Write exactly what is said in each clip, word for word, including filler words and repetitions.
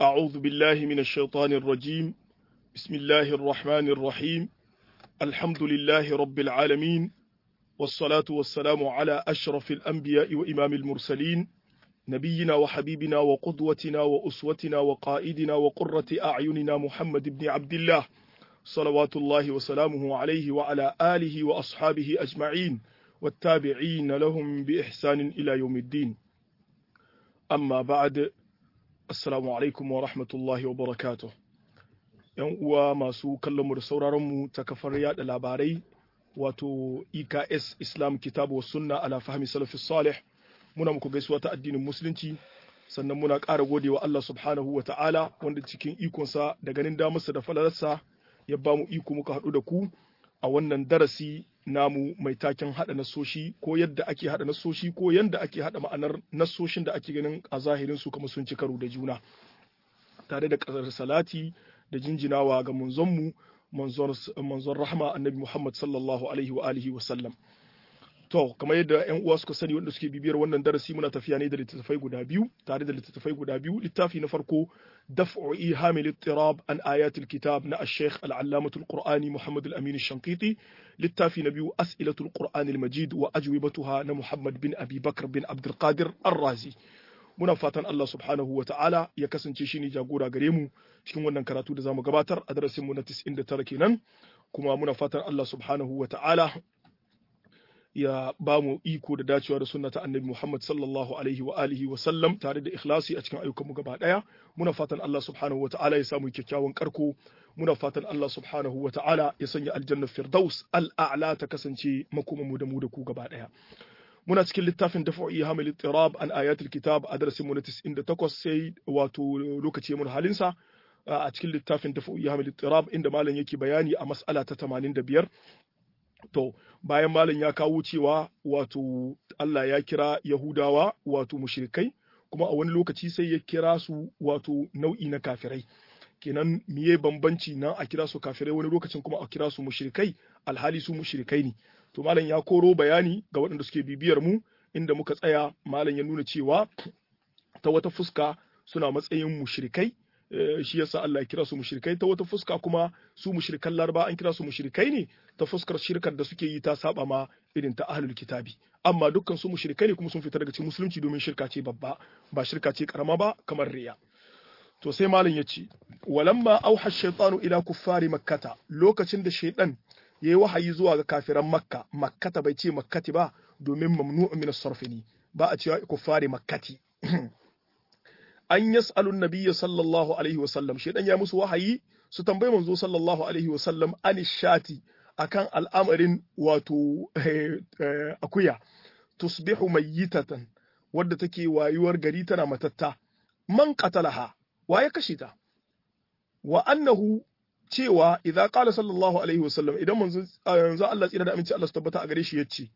أعوذ بالله من الشيطان الرجيم. بسم الله الرحمن الرحيم. الحمد لله رب العالمين، والصلاة والسلام على أشرف الأنبياء وإمام المرسلين، نبينا وحبيبنا وقدوتنا وأسوتنا وقائدنا وقرة أعيننا محمد بن عبد الله، صلوات الله وسلامه عليه وعلى آله وأصحابه أجمعين والتابعين لهم بإحسان إلى يوم الدين. أما بعد، Assalamu alaikum wa rahmatullahi wa barakatuh. ‘Yan uwa masu kallonmu da sauraronmu ta kafar yada labarai wato E K S Islam Kitabu wa Sunna ala fahmi salafi salih, muna muku gaisuwa ta addinin musulunci, sannan muna ƙara gode wa Allah subhanahu wa ta'ala wanda cikin ikonsa da ganin damarsa da falalarsa ya ba mu iko muka haɗu da ku a wannan darasi namu mai taken haɗa nasoshi ko yadda ake haɗa nasoshi ko yadda ake haɗa ma'anar nasoshin da ake ganin a zahirin su kuma sun ci karo da juna, tare da ƙasar salati da jinjinawa ga manzonmu manzon rahma annabi Muhammad sallallahu alaihi wa alihi wa sallam. To kamar yadda ƴan uwa suka sani wanda suke bibiyar wannan darasi, muna tafiya ne da littattafai guda biyu tare da littattafai guda biyu littafi na farko daf'u ihamil ittirab an ayatul kitab na ash-shaykh al-allamatul qur'ani Muhammad al-amin ash-shanqiti, littafi na biyu as'ilatul qur'an al-majid wa ajwibatuha na Muhammad bin Abi Bakr bin Abdul Qadir ar-Razi. Muna fatan Allah subhanahu wa ta'ala ya kasance shi ne jagora gare mu cikin wannan karatu da zamu gabatar a darasin mu na tis'in da tara kenan, kuma muna fatan Allah subhanahu wa ta'ala ya ba mu iko da dacewa da sunna ta annabi Muhammad sallallahu alaihi wa alihi wa sallam tare da ikhlasi a cikin ayyukanmu gaba daya. Muna fatan Allah subhanahu wa ta'ala ya samu kyakkyawan karko. Muna fatan Allah subhanahu wa ta'ala ya sanya aljanna firdaus al'a'la ta kasance makoman mu da mu da ku gaba daya. Muna cikin littafin daf'i hamil ittirab an ayatul kitab a darasin mu na tis'in da takwas, sai wato lokaci mun halinsa a cikin littafin daf'i hamil ittirab inda malam yake bayani a mas'ala ta tamanin da biyar. To, bayan malam ya kawo cewa wato Allah ya kira Yahudawa wato mushrikai, kuma a wani lokaci sai ya kira su wato nau'i na kafirai. Kenan miye bambanci na a kira su kafirai wani lokacin kuma a kira su mushrikai, alhali su mushrikai ne. To malam ya koro bayani ga waɗanda suke bibiyar mu, inda muka tsaya malam ya nuna cewa ta wata fuska suna matsayin mushrikai. Shi yasa Allah ya kira su mushrikai, ta wata fuska kuma su mushrikan Laraba an kira su mushrikai ne ta fuskar shirkar da suke yi ta saba ma irin ta ahlul kitabi, amma dukkan su mushrikai ne kuma sun fita daga cikin musulunci domin shirka ce babba, ba shirka ce karama ba kamar riya. To sai malam ya ce walamma auha shaytanu ila kuffari makkata, lokacin da shaytan yayi wahayi zuwa ga kafiran makka, makkata bai ce makkati ba domin mamnu'un min as-sarfini, ba a cewa kuffari makkati. An yas'alu nabiyya sallallahu alaihi wa sallam, shedan ya musu wahayi su tambayi manzo sallallahu alaihi wa sallam an shati akan al'amarin wato akuya tusbihu mayyitatan, wadda take wayuwar gari tana matatta, man qatalaha, wa ya kashe ta, wa annahu cewa idza qala sallallahu alaihi wa sallam, idan manzo yanzu Allah tsira da aminci Allah su tabbata a gare shi yace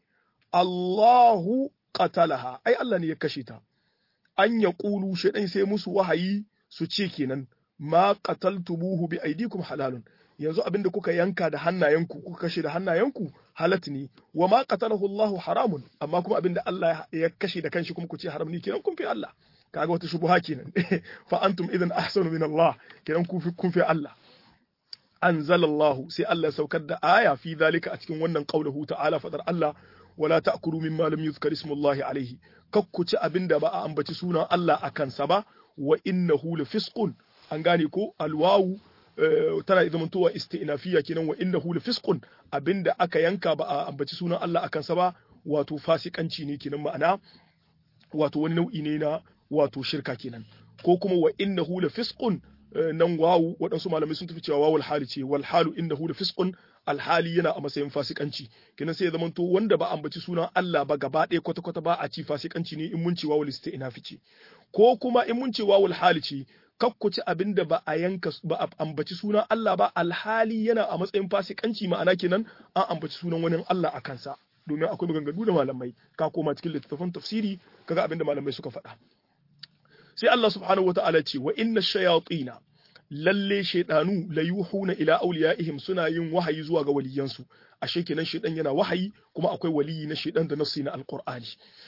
Allahu qatalaha, ai Allah ne ya kashe ta, an ya ƙulu shaɗan sai musu wahayi su ce kenan ma qataltumuhu bi aidikum halalun, yanzu abinda kuka yanka da hannayenku kuka kashe da hannayenku halat ne, wa ma qatalahu Allahu haramun, amma kuma abinda Allah ya kashe da kanshi kuma ku ce haram ne, kenan kun fi Allah. Kaga wata shubuha kenan. Fa antum idan ahsanu min Allah, kenan kun fi kun fi Allah. Anzalallahu, sai Allah saukar da aya fi zalika a cikin wannan qaulahu ta'ala, fadar Allah wala ta'kulu mimma lam yuzkar ismullahi alaihi, kakkuci abinda ba a ambaci sunan Allah a kansa ba, wa innahu lafisqun, an gane ko alwawu tana zamantowa isti'nafiya kenan, wa innahu lafisqun, abinda aka yanka ba a ambaci sunan Allah a kansa ba wato fasikanci ne kenan, ma'ana wato wani nau'i ne na wato shirka kenan, ko kuma wa innahu lafisqun nan wawu waɗansu malamai sun tafi cewa wawul hali ce, wal halu innahu lafisqun, alhali yana a matsayin fasikanci kenan, sai ya zamanto wanda ba ambaci sunan Allah ba gaba ɗaya kwata kwata ba a ci fasikanci ne in mun ce wawul isti'nafi ce, ko kuma in mun ce wawul hali ce kakkuci abinda ba a yanka ba a ambaci sunan Allah ba alhali yana a matsayin fasikanci, ma'ana kenan an ambaci sunan wani Allah a kansa, domin akwai maganganu da malamai, ka koma cikin littattafan tafsiri kaga abinda malamai suka faɗa. Sai Allah subhanahu wata'ala ce wa inna shayatina, lalle shaydanu la yuhuna ila awliyaihim, suna yin wahayi zuwa ga waliyansu. Ashe kenan shaydan yana wahayi, kuma akwai waliyi na shaydan da nassi na alqur'ani.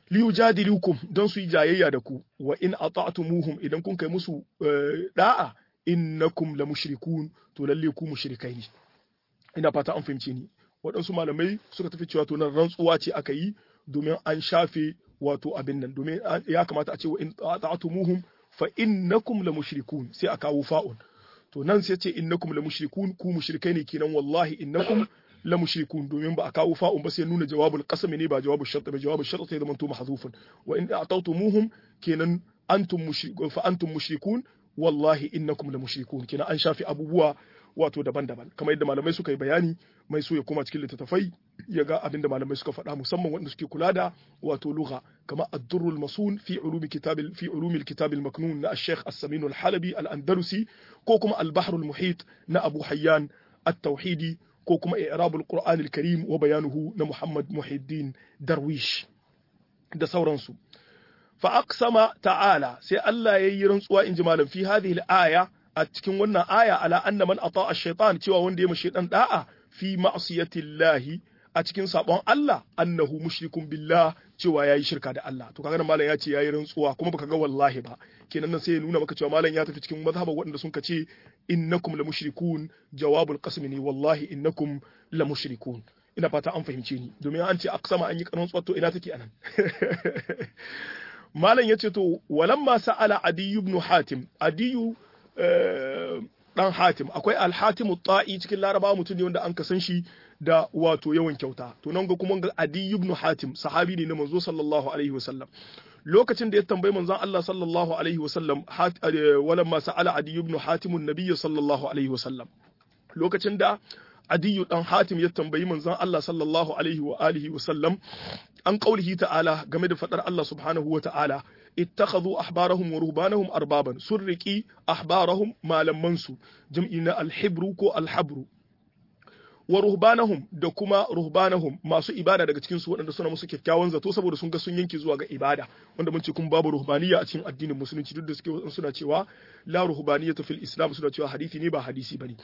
liyujadilukum don su yi jayayya da ku wa in ata'tumuhum idan kun kai musu da'a innakum la mushrikun to lalle ku mushrikai ne ina fata an fahimce ni waɗansu malamai suka tafi cewa to nan rantsuwa ce aka yi domin an shafe wato abin nan domin ya kamata a ce wa in ata'tumuhum fa innakum la mushrikun sai a kawo fa'un to nan sai ce innakum la mushrikun ku mushrikai ne kenan wallahi innakum la mushrikun domin ba a kawo fa'un ba sai nuna jawabul qasam ne ba jawabul shart ba jawabul shart sai zaman to mahzufun wa in ata'tumuhum kenan antum mushrikun fa antum mushrikun wallahi innakum la mushrikun kenan an shafi abubuwa wato daban-daban kamar yadda malamai suka yi bayani mai so ya koma cikin littattafai ya ga abinda malamai suka faɗa musamman wanda suke kula da wato lugha kamar ad-durrul masun fi ulumi kitabil fi ulumi al-kitab al-maknun na al-sheikh as-samin al-halabi al-andalusi ko kuma al-bahr al-muhit na abu hayyan at-tauhidi ko kuma i'rab al-qur'an al-karim wa bayanuhu na muhammad muhiddin darwish da sauransu fa aqsama ta'ala sai Allah yayi rantsuwa inji malam fi hadhihi al-aya a cikin wannan aya ala anna man ata ash-shaytan cewa wanda ya mashi dan da'a fi ma'siyatillahi a cikin sabon Allah annahu mushrikun billah cewa yayi shirka da Allah to kaga malam ya ce yayi rantsuwa kuma baka ga wallahi ba kenan nan sai ya nuna maka cewa malam ya tafi cikin mazhaban waɗanda sun kace innakum la mushrikun jawabul qasmi ne wallahi innakum la mushrikun ina fata an fahimce ni domin an ce aqsama an yi rantsuwa to ina take anan malam yace to walamma sa'ala adi ibn hatim adiyu dan hatim akwai al-hatim ta'i cikin laraba mutum ne wanda an kasan shi da wato yawan kyauta to nan ga kuma ga adi ibn hatim sahabi ne na manzo sallallahu alaihi wasallam lokacin da ya tambayi manzon Allah sallallahu alaihi wasallam walamma sa'ala adi ibn hatim an-nabiy sallallahu alaihi wasallam lokacin da adi dan hatim ya tambayi manzon Allah sallallahu alaihi wa alihi wasallam an qaulihi ta'ala game da fadar Allah subhanahu wa ta'ala ittakhadhu ahbarahum wa ruhbanahum arbaban surriki ahbarahum malaman su jam'i na alhibru ko alhabru wa ruhbanahum da kuma ruhbanahum masu ibada daga cikin su waɗanda suna musu kyakkyawan zato saboda sun ga sun yanke zuwa ga ibada wanda mun ce kun babu ruhbaniyya a cikin addinin musulunci duk da suke suna cewa la ruhbaniyatu fil islam suna cewa hadisi ne ba hadisi bane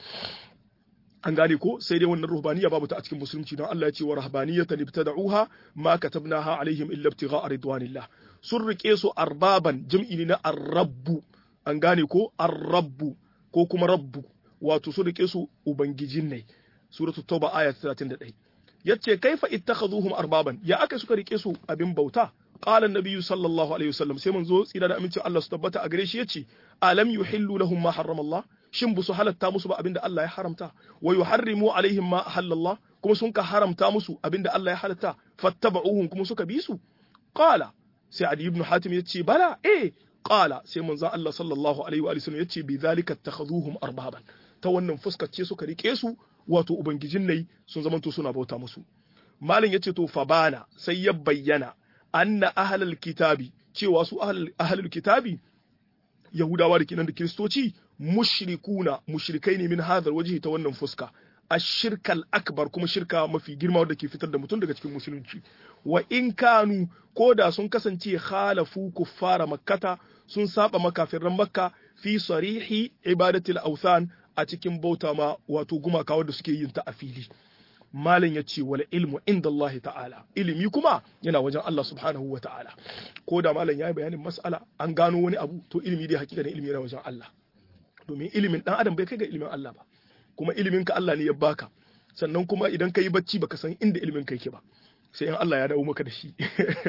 an gane ko sai dai wannan ruhbaniyya babu ta a cikin musulunci don Allah ya ce wa rahbaniyatan ibtada'uha ma katabnaha alaihim illa ibtigha'a ridwanillah sun rike su arbaban jam'i ne na arrabbu an gane ko arrabbu ko kuma rabbu wato sun rike su ubangijin ne suratul tauba aya talatin da ɗaya yace kaifa ittakhaduhum arbaban ya aka suka rike su abin bauta qala an-nabiy sallallahu alaihi wasallam sai manzo tsira da amincin Allah su tabbata a gare shi yace alam yuhillu lahum ma harrama Allah shin bu su halatta musu ba abinda Allah ya haramta wa yuharrimu alaihim ma ahallallah kuma sun ka haramta musu abinda Allah ya halatta fattaba'uhum kuma suka bi su qala sai Ali ibn Hatim yace bala eh qala sai manzo Allah sallallahu alaihi wa sallam yace bi zalika takhaduhum arbaban ta wannan fuskar ce suka rike su wato ubangijin ne sun zamanto suna bauta musu malin yace to fa bana sai ya bayyana anna ahlul kitabi cewa su ahlul kitabi yahudawa da kinan da kristoci mushrikuna mushrikai ne min hadar wajihi ta wannan fuska ashirkal akbar kuma shirka mafi girma wanda ke fitar da mutum daga cikin musulunci wa in kanu koda sun kasance khalafu kuffara makkata sun saba makafiran makka fi sarihi ibadatil awthan a cikin bauta ma wato gumaka wanda suke yin ta a fili malin ya ce wala ilmu inda Allah ta'ala ilimi kuma yana wajen Allah subhanahu wa ta'ala ko da malin ya yi bayanin mas'ala an gano wani abu to ilimi dai hakika ne ilimi yana wajen Allah domin ilimin dan adam bai kai ga ilimin Allah ba kuma ilimin ka Allah ne ya baka sannan kuma idan ka yi bacci baka san inda ilimin ka yake ba sai in Allah ya dawo maka da shi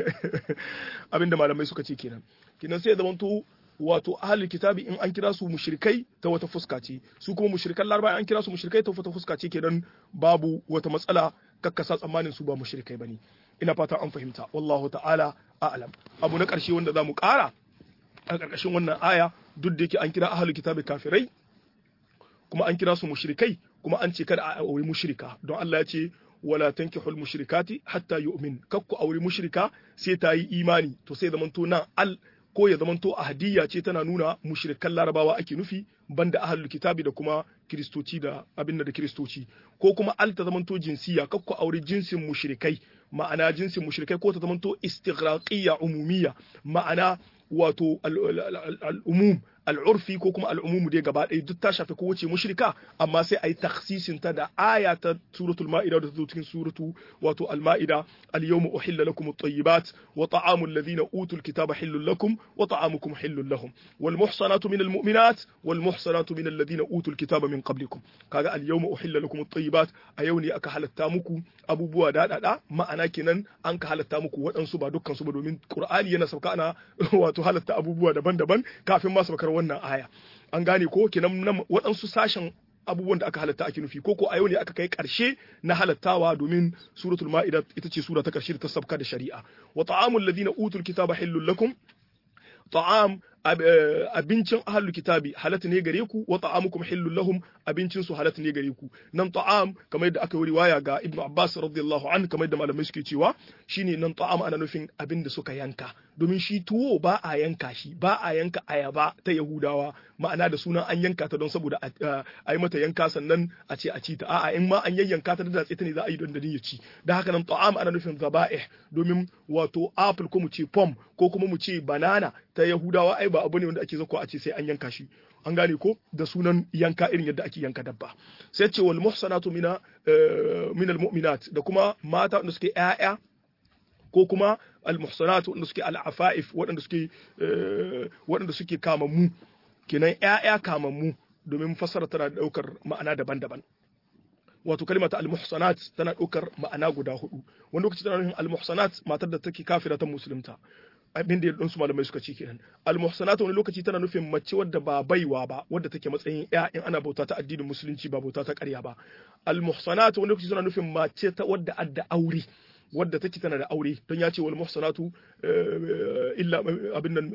abinda malamai suka ce kenan kenan sai ya zamanto wato ahlul kitabi in an kira su mushrikai ta wata fuska ce su kuma mushrikan larabawa an kira su mushrikai ta wata fuska ce kenan babu wata matsala kakkasa tsammanin su ba mushrikai bane ina fata an fahimta wallahu ta'ala a'lam abu na karshe wanda zamu kara a karkashin wannan aya duk da yake an kira ahlul kitabi kafirai kuma an kira su mushrikai kuma an ce kada a aure mushrika don Allah ya ce wala tankihul mushrikati hatta yu'min kakku aure mushrika sai ta yi imani to sai zamanto nan al ko ya zamanto ahadiyya ce tana nuna mushrikan larabawa ake nufi banda ahlul kitabi da kuma kristoci da abin da kristoci ko kuma al ta zamanto jinsiya kakku aure jinsin mushrikai ma'ana jinsin mushrikai ko ta zamanto istighraqiyya umumiyya ma'ana wato al'umum al'urfi ko kuma al'umumu dai gaba ɗaya duk ta shafi kowace mushrika amma sai a yi taksisin ta da aya ta suratul ma'ida da zo cikin suratu wato al-ma'ida al-yawma uhilla lakum at-tayyibat wa ta'amu alladhina utul kitaba hillun lakum wa ta'amukum hillun lahum wal muhsanatu minal mu'minat wal muhsanatu minal ladhina utul kitaba min qablikum kaga al-yawma uhilla lakum at-tayyibat a yau ne aka halatta muku abubuwa da dada ma'ana kenan an ka halatta muku waɗansu ba dukkan su ba domin qur'ani yana sauka ana wato halatta abubuwa daban-daban kafin ma saukar wannan aya an gane ko kenan nan waɗansu sashen abubuwan da aka halatta ake nufi ko ko a yau ne aka kai ƙarshe na halattawa domin suratul ma'ida ita ce sura ta ƙarshe da ta sabka da shari'a wa ta'amul ladina utul kitaba hillul lakum ta'am abincin ahlul kitabi halatta ne gare ku wa ta'amukum hillul lahum abincin su halatta ne gare ku nan ta'am kamar yadda aka yi riwaya ga Ibn Abbas radiyallahu anhu kamar yadda malamai suke cewa shine nan ta'am ana nufin abin da suka yanka domin shi tuwo ba a yanka shi ba a yanka ayaba ta Yahudawa ma'ana da sunan an yanka ta don saboda a yi mata yanka sannan a ce a ci ta a'a in ma an yayyanka ta da datse ta ne za a yi don da ya ci da haka nan ta'am ana nufin zaba'ih domin wato apple ko mu ce pom ko kuma mu ce banana ta Yahudawa ai ba abu ne wanda ake zako a ce sai an yanka shi an gane ko da sunan yanka irin yadda ake yanka dabba sai ce wal muhsanatu mina minal mu'minat da kuma mata wanda suke ƴaƴa ko kuma al muhsanat wanda suke al afaif waɗanda suke waɗanda suke kamammu kenan ƴaƴa kamammu domin fassara tana daukar ma'ana daban-daban wato kalimata al muhsanat tana daukar ma'ana guda hudu wani lokaci tana nufin al muhsanat matar da take kafira ta musulunta abin da ɗansu malamai suka ce kenan al-muhsanatu wani lokaci tana nufin mace wadda ba baiwa ba wadda take matsayin ya in ana bauta ta addinin musulunci ba bauta ta ƙarya ba al-muhsanatu wani lokaci tana nufin mace ta wadda adda aure wadda take tana da aure don ya ce wal muhsanatu illa abin nan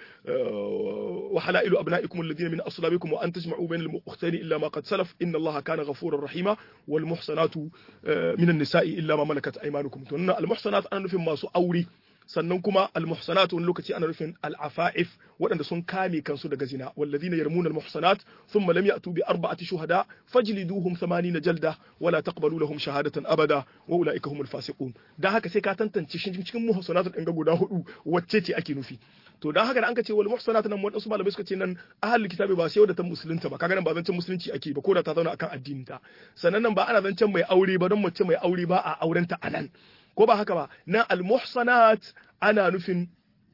wa halailu abna'ikum alladhina min aslabikum wa an tajma'u bayna al-ukhtayn illa ma qad salaf inna allaha kana ghafurar rahima wal muhsanatu min an-nisa'i illa ma malakat aymanukum to nan al-muhsanat ana nufin masu aure sannan kuma al-muhsanat wani lokaci ana nufin al-afa'if waɗanda sun kame kansu daga zina walladhina yarmuna al-muhsanat thumma lam ya'tu bi arba'ati shuhada fajliduhum thamanina jalda wala taqbalu lahum shahadatan abada wa ulaika humul fasiqun dan haka sai ka tantance cikin muhsanat din ga guda hudu wacce ce ake nufi to dan haka da an ka ce wal muhsanat nan wadansu malamai suka ce nan ahlul kitabi ba sai wadda ta musulunta ba kaga nan ba zancen musulunci ake ba ko da ta zauna akan addinin ta sannan nan ba ana zancen mai aure ba don mace mai aure ba a aurenta anan ko ba haka ba na al-muhsanat ana nufin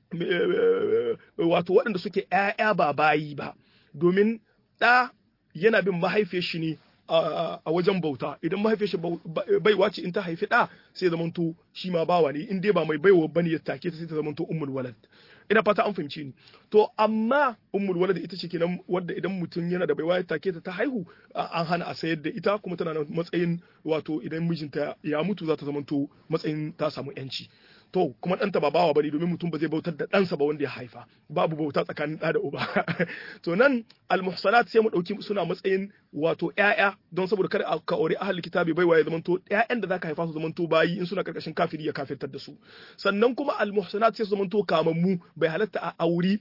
wato waɗanda suke ƴaƴa ba bayi ba domin ɗa yana bin mahaifiyar shi ne a wajen bauta idan mahaifiyar shi baiwa ce in ta haifi ɗa sai zamanto shi ma bawa ne in dai ba mai baiwa bane ya take ta sai ta zamanto ummul walad ina fata an fahimci ni to amma ummul walad ita ce kenan wadda idan mutum yana da baiwa ya take ta ta haihu an hana a sayar da ita kuma tana matsayin wato idan mijinta ya mutu za ta zamanto matsayin ta samu yanci to kuma ɗanta ba bawa bane domin mutum ba zai bautar da ɗansa ba wanda ya haifa babu bauta tsakanin ɗa da uba to nan almuhsanat sai mu ɗauki suna matsayin wato ƴaƴa don saboda kada ka aure ahli kitabi baiwa ya zamanto ƴaƴan da zaka haifa su zamanto bayi in suna karkashin kafiri ya kafirtar da su sannan kuma almuhsanat sai su zamanto kamammu bai halatta a auri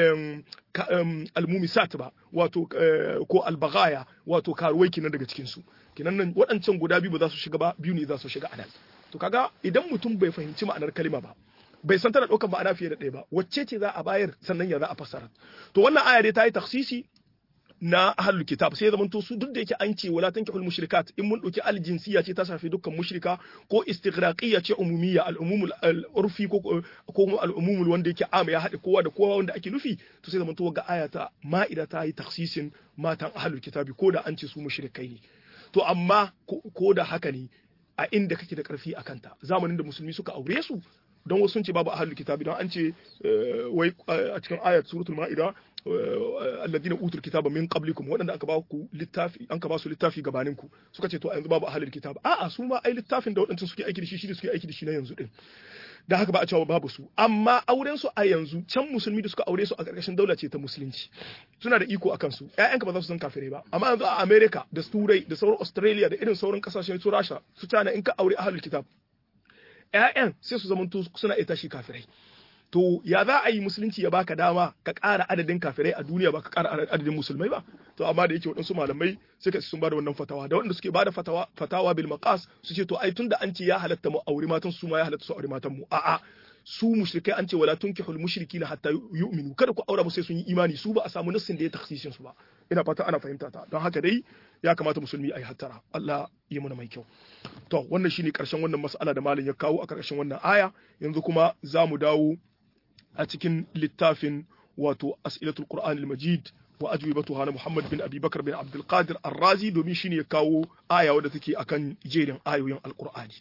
almumisat ba wato ko albagaya wato karuwai kinan daga cikin su kinan nan waɗancan guda biyu ba za su shiga ba biyu ne za su shiga anan to kaga idan mutum bai fahimci ma'anar kalima ba bai san tana ɗaukar ma'ana fiye da ɗaya ba wacce ce za a bayar sannan ya za a fassara to wannan aya dai ta yi taksisi na ahlul kitab sai zaman to su duk da yake an ce wala tankihul mushrikat in mun dauki aljinsiya ce ta shafi dukkan mushrika ko istighraqiyya ce umumiyya al-umumul urfi ko ko al-umumul wanda yake am ya haɗe kowa da kowa wanda ake nufi to sai zaman to ga aya ta ma'ida ta yi taksisin matan ahlul kitabi ko da an ce su mushrikai ne to amma ko da haka ne a inda kake da karfi a kanta zamanin da musulmi suka aure su don wasu sun ce babu ahlul kitabi don an ce wai a cikin ayat suratul ma'ida alladina utul kitaba min qablikum wadanda aka ba ku littafi an ka ba su littafi gabanin ku suka ce to a yanzu babu ahlul kitab a'a su ma ai littafin da wadancan suke aiki da shi shi da suke aiki da shi na yanzu din da haka ba a cewa babu su amma auren su a yanzu can musulmi da suka aure su a karkashin daula ce ta musulunci suna da iko akan su ƴaƴanka ba za su san kafirai ba amma yanzu a America da Turai da sauran Australia da irin sauran kasashen su Rasha su China in ka aure ahlul kitab ƴaƴan sai su zamanto suna ita shi kafirai to ya za a yi musulunci ya baka dama ka ƙara adadin kafirai a duniya ba ka ƙara adadin musulmai ba to amma da yake waɗansu malamai suka sun bada wannan fatawa da waɗanda suke bada fatawa fatawa bil maqas su ce to ai tunda an ce ya halatta mu aure matan su ma ya halatta su aure matan mu a'a su mushrikai an ce wala tunkihul mushrikina hatta yu'minu kada ku aura musu sai sun yi imani su ba a samu nassin da ya takhsisin su ba ina fata ana fahimta ta don haka dai ya kamata musulmi ayi hattara Allah ya muna mai kyau to wannan shine karshen wannan mas'ala da malam ya kawo a karshen wannan aya yanzu kuma za mu dawo a cikin littafin wato as'ilatul qur'anil majid wa ajwibatuha na Muhammad bin Abi Bakar bin Abdul Qadir Ar-Razi domin shine ya kawo aya wadda take akan jerin ayoyin Al-Qur'ani.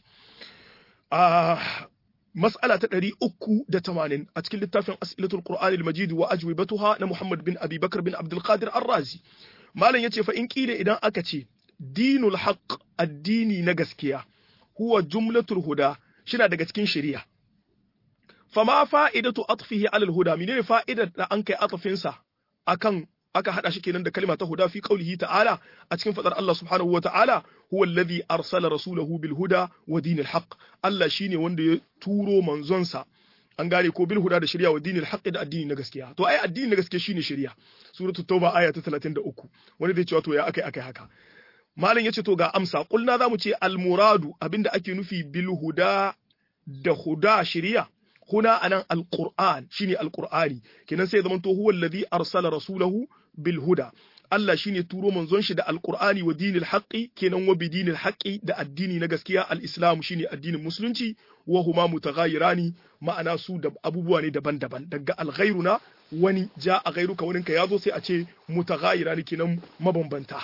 Ah mas'ala ta ɗari uku da tamanin a cikin littafin As'ilatul Qur'an al-Majid wa ajwibatuha na Muhammad bin Abi Bakar bin Abdul Qadir Ar-Razi. Malam yace fa in kila idan aka ce dinul haqq addini na gaskiya huwa jumlatul huda shina daga cikin shari'a. Fama fa'idatu atfihi ala al-huda menene fa'idar da an kai atfinsa akan aka hada shi kenan da kalma ta huda fi qaulihi ta'ala a cikin fadar Allah subhanahu wa ta'ala huwa alladhi arsala rasulahu bil huda wa dinil haqq Allah shine wanda ya turo manzonsa an gane ko bil huda da shari'a wa dinil haqq da addini na gaskiya to ai addini na gaskiya shine shari'a suratul tauba aya ta talatin da uku wani zai ce to ya akai akai haka malam yace to ga amsa kulna zamu ce al muradu abinda ake nufi bil huda da huda shari'a huna anan alquran shine alqurani kenan sai zaman to huwa alladhi arsala rasulahu bil huda Allah shine turo manzon shi da alqurani wa dinil haqqi kenan wa bidinil haqqi da addini na gaskiya alislam shine addinin musulunci wa huma mutaghayirani ma'ana su da abubuwa ne daban-daban daga alghairuna wani ja a gairuka wurinka yazo sai a ce mutaghayirani kenan mabambanta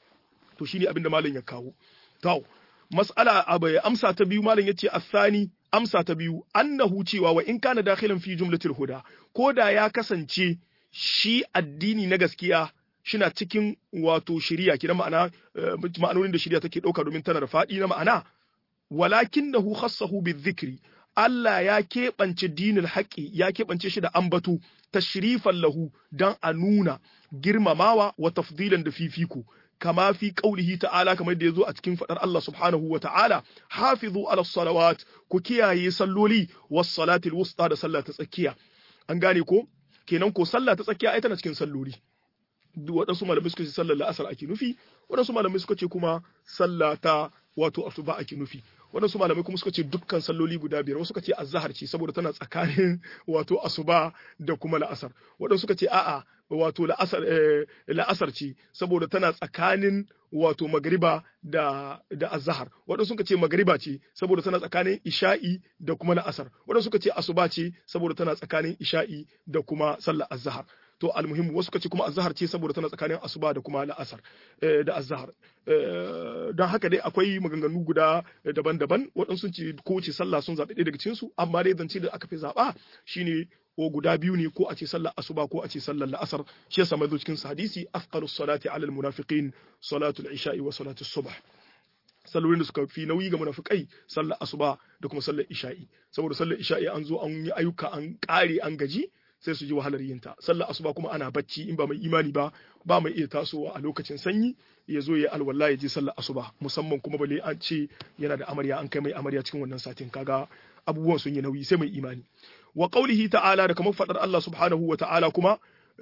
to shine abinda malam ya kawo to mas'ala abai amsa ta biyu malam yace asani amsa ta biyu annahu cewa wa in kana dakhilan fi jumlatil huda ko da ya kasance shi addini na gaskiya shina cikin wato shari'a kina ma'ana ma'anonin da shari'a take dauka domin tana da fadi na ma'ana walakinahu khassahu bizikri Allah ya keɓance dinul haqqi ya keɓance shi da ambato tashrifan lahu dan a nuna girmamawa wa tafdilan da fifiko kama fi qaulihi ta'ala kamar da yazo a cikin fadar Allah subhanahu wa ta'ala hafizu ala salawat ku kiyaye salloli was salatil wusta da sallah ta tsakiya an gane ko kenan ko sallah ta tsakiya ai tana cikin salloli duk wadansu malamai suka ce sallar la'asar ake nufi wadansu malamai suka ce kuma sallah ta wato asuba ake nufi wadansu malamai kuma suka ce dukkan salloli guda biyar wasu suka ce azhar ce saboda tana tsakanin wato asuba da kuma la'asar wadansu suka ce a'a wato la'asar la'asar ce saboda tana tsakanin wato magriba da da azhar wadansu suka ce magriba ce saboda tana tsakanin isha'i da kuma la'asar wadansu suka ce asuba ce saboda tana tsakanin isha'i da kuma sallar azhar to almuhimmu wasu kace kuma azhar ce saboda tana tsakanin asuba da kuma la'asar da azhar don haka dai akwai maganganu guda daban-daban waɗansu ce ko ce sallah sun zaɓi ɗaya daga cikin su amma dai zance da aka fi zaɓa shine ko guda biyu ne ko a ce sallar asuba ko a ce sallar la'asar shi yasa mai zo cikin hadisi afqalus salati ala al munafiqin salatul isha'i wa salatus subh sallolin da suka fi nauyi ga munafikai sallar asuba da kuma sallar isha'i saboda sallar isha'i an zo an yi ayyuka an kare an gaji sai su ji wahalar yin ta sallar asuba kuma ana bacci in ba mai imani ba ba mai iya tasowa a lokacin sanyi ya zo ya alwala ya je sallar asuba musamman kuma bale an ce yana da amarya an kai mai amarya cikin wannan satin kaga abubuwan sun yi nauyi sai mai imani wa qaulihi ta'ala da kamar fadar Allah subhanahu wa ta'ala kuma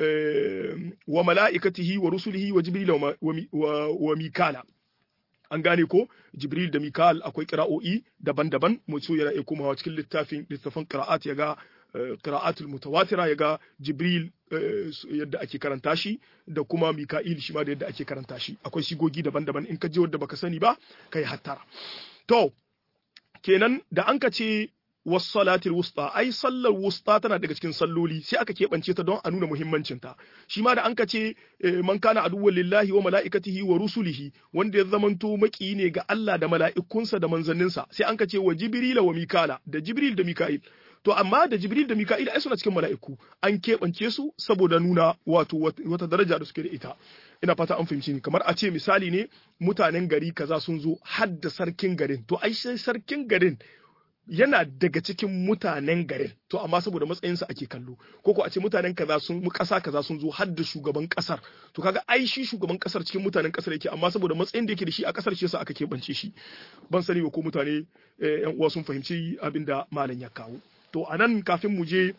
wa mala'ikatihi wa rusulihi wa jibril wa mikala an gane ko jibril da mikal akwai qira'o'i daban-daban mu so yana iya komawa cikin littafin littafin qira'at ya ga qira'atul mutawatira yaga jibril yadda ake karanta shi da kuma mika'il shi ma da yadda ake karanta shi akwai sigogi daban-daban in ka je wanda baka sani ba kai hattara to kenan da an ka ce was-salatil wusta ai sallar wusta tana daga cikin salloli sai aka keɓance ta don a nuna muhimmancin ta shi ma da an ka ce man kana aduwwan lillahi wa mala'ikatihi wa rusulihi wanda ya zamanto maki ne ga Allah da mala'ikunsa da manzanninsa sai an ka ce wa jibrila wa mikala da jibril da mika'il to amma da jibril da mika'il ai suna cikin mala'iku an keɓance su saboda nuna wato wata daraja da suke da ita ina fata an fahimci ni kamar a ce misali ne mutanen gari kaza sun zo har da sarkin garin to ai sai sarkin garin yana daga cikin mutanen garin to amma saboda matsayinsa ake kallo ko ko a ce mutanen kaza sun mu kasa kaza sun zo har da shugaban kasar to kaga ai shi shugaban kasar cikin mutanen kasar yake amma saboda matsayin da yake da shi a kasar shi yasa aka keɓance shi ban sani ba ko mutane yan uwa sun fahimci abinda malam ya kawo to anan kafin mu je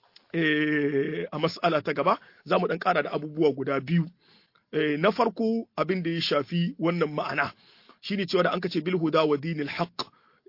a mas'ala ta gaba za mu dan kara da abubuwa guda biyu na farko abin da ya shafi wannan ma'ana shine cewa da an kace bil huda wa dinil haqq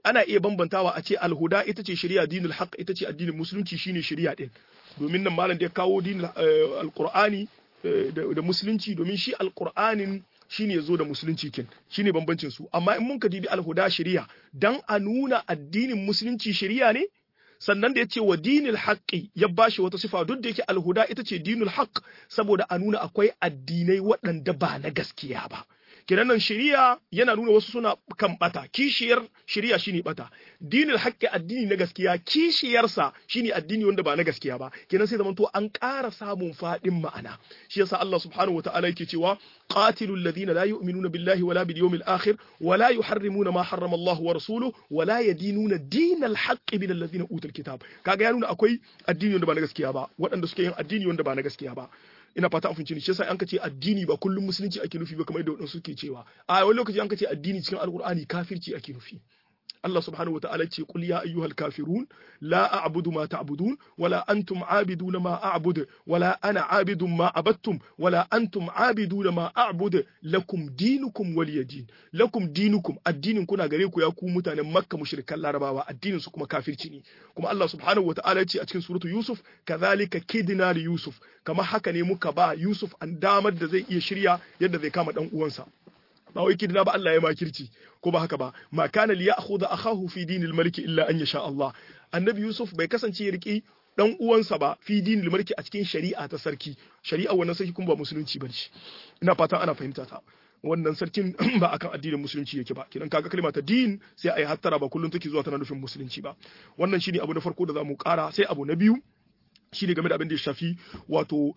ana iya bambantawa a ce alhuda ita ce shari'a dinul haqq ita ce addinin musulunci shine shari'a din domin nan malam da ya kawo dinul alqur'ani da musulunci domin shi alqur'anin shine yazo da musulunci kin shine bambancin su amma in mun ka dibi alhuda shari'a dan a nuna addinin musulunci shari'a ne sannan da yace wa dinil haqqi ya bashi wata sifa duk da yake alhuda ita ce dinul haqq saboda a nuna akwai addinai waɗanda ba na gaskiya ba kenan nan shari'a yana nuna wasu suna kan bata kishiyar shari'a shine bata dinul haqqi addini na gaskiya kishiyarsa shine addini wanda ba na gaskiya ba kenan sai zamanto an ƙara samun fadin ma'ana shi yasa Allah subhanahu wataala yake cewa qatilul ladina la yu'minuna billahi wala bil yawmil akhir wala yuharrimuna ma harrama Allah wa rasuluhu wala yadinuna dinal haqqi min alladhina utul kitab kaga ya nuna akwai addini wanda ba na gaskiya ba waɗanda suke yin addini wanda ba na gaskiya ba ina fata an fince ni shi yasa an kace addini ba kullum musulunci ake nufi ba kamar yadda wadansu suke cewa a wani lokaci an kace addini cikin alqur'ani kafirci ake nufi Allah subhanahu wataala ce qul ya ayyuhal kafirun la a'budu ma ta'budun wala antum a'biduna ma a'budu wala ana a'bidun ma abattum wala antum a'biduna ma a'budu lakum dinukum waliyadin lakum dinukum addinin kuna gare ku ya ku mutanen makka mushrikan larabawa addinin su kuma kafirci ne kuma Allah subhanahu wataala ce a cikin suratu yusuf kadhalika kidna li yusuf kama haka ne muka ba yusuf an damar da zai iya shirya yadda zai kama dan uwansa ba wai kidna ba Allah ya makirci ko ba haka ba ma kana li ya'khudha akahu fi dinil malik illa an yasha Allah annabi yusuf bai kasance ya riki dan uwansa ba fi dinil malik a cikin shari'a ta sarki shari'a wannan sarki kuma ba musulunci bane ina fatan ana fahimta ta wannan sarkin ba akan addinin musulunci yake ba kidan kaga kalma ta din sai ai hattara ba kullun take zuwa tana nufin musulunci ba wannan shine abu na farko da zamu kara sai abu na biyu shine game da abin da ya shafi wato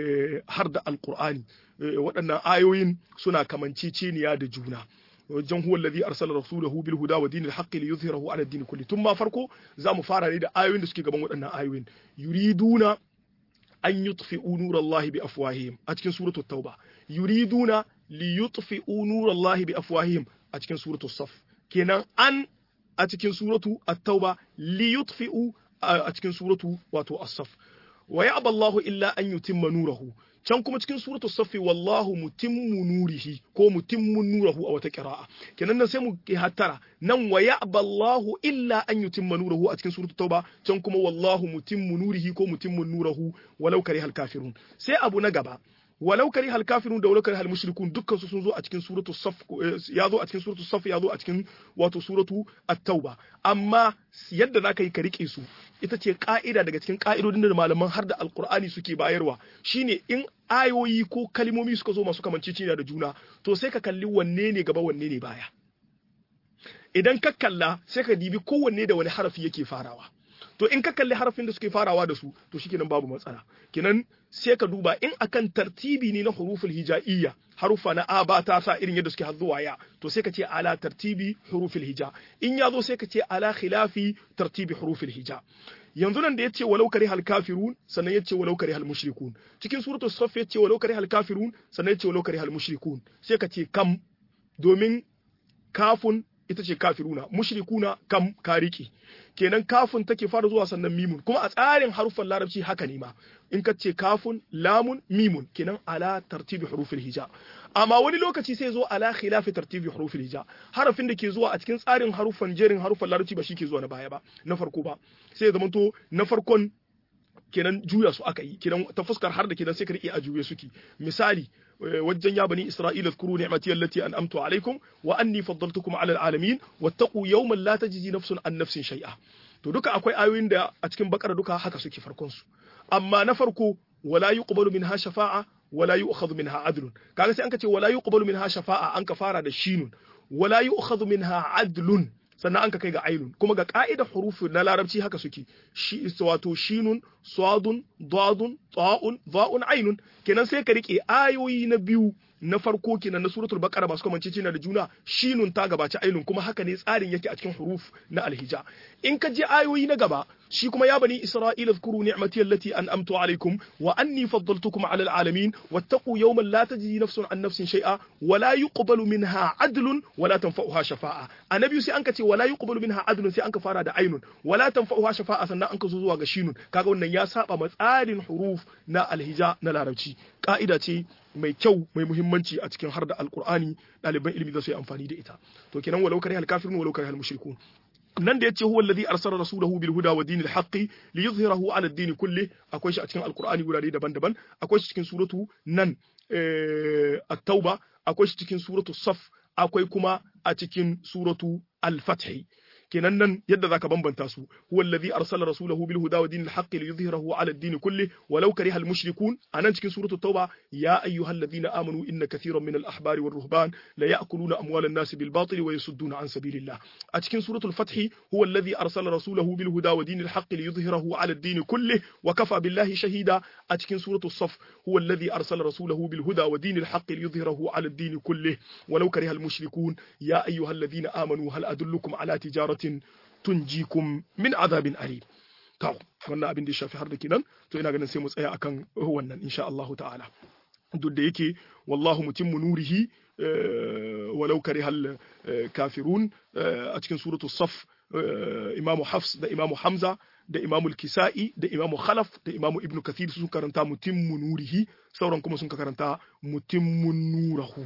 har da alqur'ani waɗannan ayoyin suna kamanceceniya da juna wajen huwa alladhi arsala rasulahu bil huda wa dinil haqqi liyuzhirahu ala ad-din kulli tun ma farko zamu fara ne da ayoyin da suke gaban waɗannan ayoyin yuriduna an yutfi'u nurallahi bi afwahihim a cikin suratul tauba yuriduna li yutfi'u nurallahi bi afwahihim a cikin suratul saf kenan an a cikin suratu at-tauba li yutfi'u a cikin suratu wato as-saf wa ya'ba Allahu illa an yutimma nurahu can kuma cikin suratu safi wallahu mutimmu nurihi ko mutimmu nurahu a wata qira'a kenan nan sai mu hattara nan wa ya'ba Allahu illa an yutimma nurahu a cikin suratu tauba can kuma wallahu mutimmu nurihi ko mutimmu nurahu walau karihal kafirun sai abu na gaba walau karihal kafirun da walau karihal mushrikun dukkan su sun zo a cikin suratu saf ya zo a cikin suratu saf ya zo a cikin wato suratu at-tauba amma yadda zaka yi ka rike su ita ce ka'ida daga cikin ka'idodin da malaman har da alqur'ani suke bayarwa shine in ayoyi ko kalmomi suka zo masu kamanceceniya da juna to sai ka kalli wanne ne gaba wanne ne baya idan ka kalla sai ka dibi kowanne da wani harafi yake farawa to in ka kalli harafin da suke farawa da su to shikenan babu matsala kenan sai ka duba in akan tartibi ne na huruful hijaiyya harufa na a ba ta sa irin yadda suke zuwa ya to sai ka ce ala tartibi huruful hija in ya zo sai ka ce ala khilafi tartibi huruful hija yanzu nan da yace walau karihal kafirun sannan yace walau karihal mushrikun cikin suratul saff yace walau karihal kafirun sannan yace walau karihal mushrikun sai ka ce kam domin kafun ita ce kafiruna mushrikuna kam kariki kenan kafun take fara zuwa sannan mimun kuma a tsarin harufan larabci haka ne ma in ka ce kafun lamun mimun kenan ala tartibi hurufil hija amma wani lokaci sai zo ala khilafi tartibi hurufil hija harafin da ke zuwa a cikin tsarin harufan jerin harufan larabci ba shi ke zuwa na baya ba na farko ba sai ya zamanto na farkon kenan juya su aka yi kenan ta fuskar har da kenan sai ka rike a juye suke misali wajen ya bani isra'ila zkuru ni'mati allati an'amtu alaykum wa anni faddaltukum 'ala al'alamin wattaqu yawman la tajzi nafsun an nafsin shay'a to duka akwai ayoyin da a cikin bakara duka haka suke farkon su amma na farko wala yuqbalu minha shafa'a wala yu'khadhu minha 'adlun kaga sai an ka ce wala yuqbalu minha shafa'a an ka fara da shinun wala yu'khadhu minha 'adlun sannan an ka kai ga ainun kuma ga ka'idar hurufi na larabci haka suke shi wato shinun sadun dadun ta'un za'un ainun kenan sai ka rike ayoyi na biyu na farko kenan na suratul baqara ba su kamance cina da juna shinun ta gabaci ainun kuma haka ne tsarin yake a cikin huruf na alhija in ka je ayoyi na gaba shi kuma ya bani isra'ila zkuru ni'mati allati an'amtu alaykum wa anni faddaltukum 'ala al'alamin wattaqu yawman la tajzi nafsun an nafsin shay'a wa la yuqbalu minha 'adlun wa la tanfa'uha shafa'a annabi sai an ka ce wa la yuqbalu minha 'adlun sai an ka fara da ainun wa la tanfa'uha shafa'a sannan an ka zo zuwa ga shinun kaga wannan ya saba ma tsarin huruf na alhija na larabci ka'ida ce mai kyau mai muhimmanci a cikin har da alqur'ani ɗaliban ilimi za su yi amfani da ita to kenan walau karihal kafirun walau karihal mushrikun nan da yace huwa alladhi arsala rasulahu bil huda wa dinil haqqi liyuzhirahu ala ad-din kulli akwai shi a cikin alqur'ani gurare daban-daban akwai shi cikin suratu nan at-tauba akwai shi cikin suratu saf akwai kuma a cikin suratu al-fath kenan nan yadda zaka bambanta su huwa alladhi arsala rasulahu bil huda wa dinil haqqi liyuzhirahu ala ad-din kulli walau kariha al-mushrikun anan cikin suratu tauba ya ayyuhalladhina amanu inna kathiran min al-ahbari war ruhban la ya'kuluna amwal an-nas bil batil wa yasudduna an sabilillah a cikin suratu al-fath huwa alladhi arsala rasulahu bil huda wa dinil haqqi liyuzhirahu ala ad-din kulli wa kafa billahi shahida a cikin suratu as-saff huwa alladhi arsala rasulahu bil huda wa dinil haqqi liyuzhirahu ala ad-din kulli walau kariha al-mushrikun ya ayyuhalladhina amanu hal adullukum ala tijaratin tunjikum min azabin alim to wannan abin da ya shafi har da kenan to ina ganin sai mu tsaya akan wannan insha Allah ta'ala duk da yake wallahu mutimmu nurihi walau karihal kafirun a cikin suratu saf imamu hafs da imamu hamza da imamu al-kisa'i da imamu khalaf da imamu ibnu kathir sun karanta mutimmu nurihi sauran kuma sun karanta mutimmu nurahu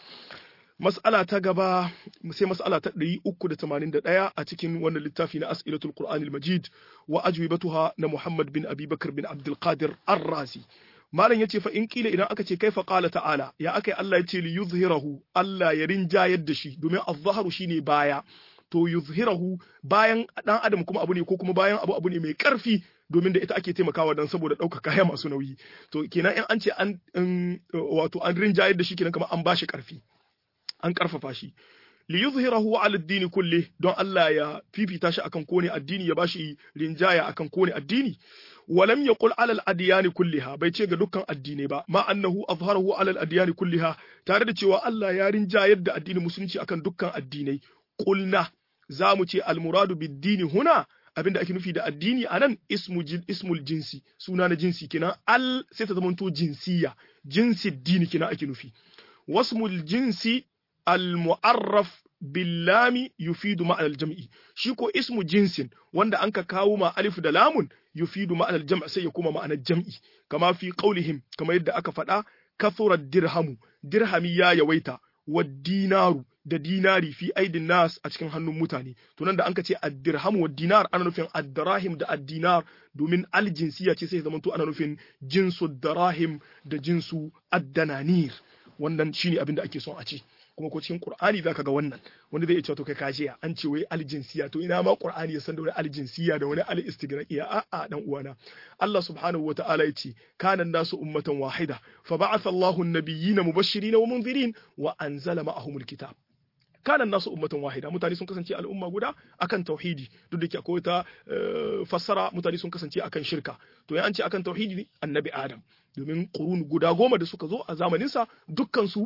mas'ala ta gaba sai mas'ala ta ɗari uku da tamanin da ɗaya a cikin wannan littafi na as'ilatul qur'anil majid wa ajwibatuha na muhammad bin abi bakr bin abdul qadir ar-razi malam yace fa in kila idan aka ce kaifa qala ta'ala ya akai Allah yace li yuzhirahu Allah ya rinjayar da shi domin az-zahru shine baya to yuzhirahu bayan dan adam kuma abu ne ko kuma bayan abu abu ne mai karfi domin da ita ake taimakawa dan saboda ɗaukar kaya masu nauyi to kenan in an ce an wato an rinjayar da shi kenan kamar an bashi karfi an karfafa shi li yuzhirahu ala ad-din kulli don Allah ya fifita shi akan kone addini ya bashi rinjaya akan kone addini walam yaqul ala al-adyan kulliha bai ce ga dukkan addinai ba ma annahu azharahu ala al-adyan kulliha tare da cewa Allah ya rinjayar da addinin musulunci akan dukkan addinai qulna zamu ce al-muradu bid-din huna abinda ake nufi da addini anan ismu ismul jinsi suna na jinsi kenan al sai ta zamanto jinsiya jinsi dini kenan ake nufi wasmul jinsi al-mu'arraf billami yufidu ma'al al-jam'i shi ko ismu jinsin wanda anka kawo ma alif da lamun yufidu ma'al al-jam' sai ya kuma ma'anar jam'i kama fi qaulihim kama yadda aka faɗa kathura dirhamu dirhami ya yawaita wa dinaru da dinari fi aidin nas a cikin hannun mutane to nan da anka ce ad-dirhamu wa dinar ana nufin ad-dirahim da ad-dinar domin al-jinsiya ce sai zamanto ana nufin jinsu dirahim da jinsu ad-dananir wannan shine abin da ake son a ce kuma ko cikin Qur'ani zaka ga wannan wanda zai ce to kai kajiya an ce wai aljinsiya to ina ma Qur'ani ya san da wani aljinsiya da wani al-istigraqiya a a dan uwana Allah subhanahu wata'ala yace kana nasu ummatan wahida fa ba'atha Allahu an-nabiyyina mubashirin wa munzirin wa anzala ma'ahumul kitab kana nasu ummatan wahida mutane sun kasance al'umma guda akan tauhidi duk da ke akwai ta fassara mutane sun kasance akan shirka to ya an ce akan tauhidi annabi Adam domin qurun guda goma da suka zo a zamanin sa dukkan su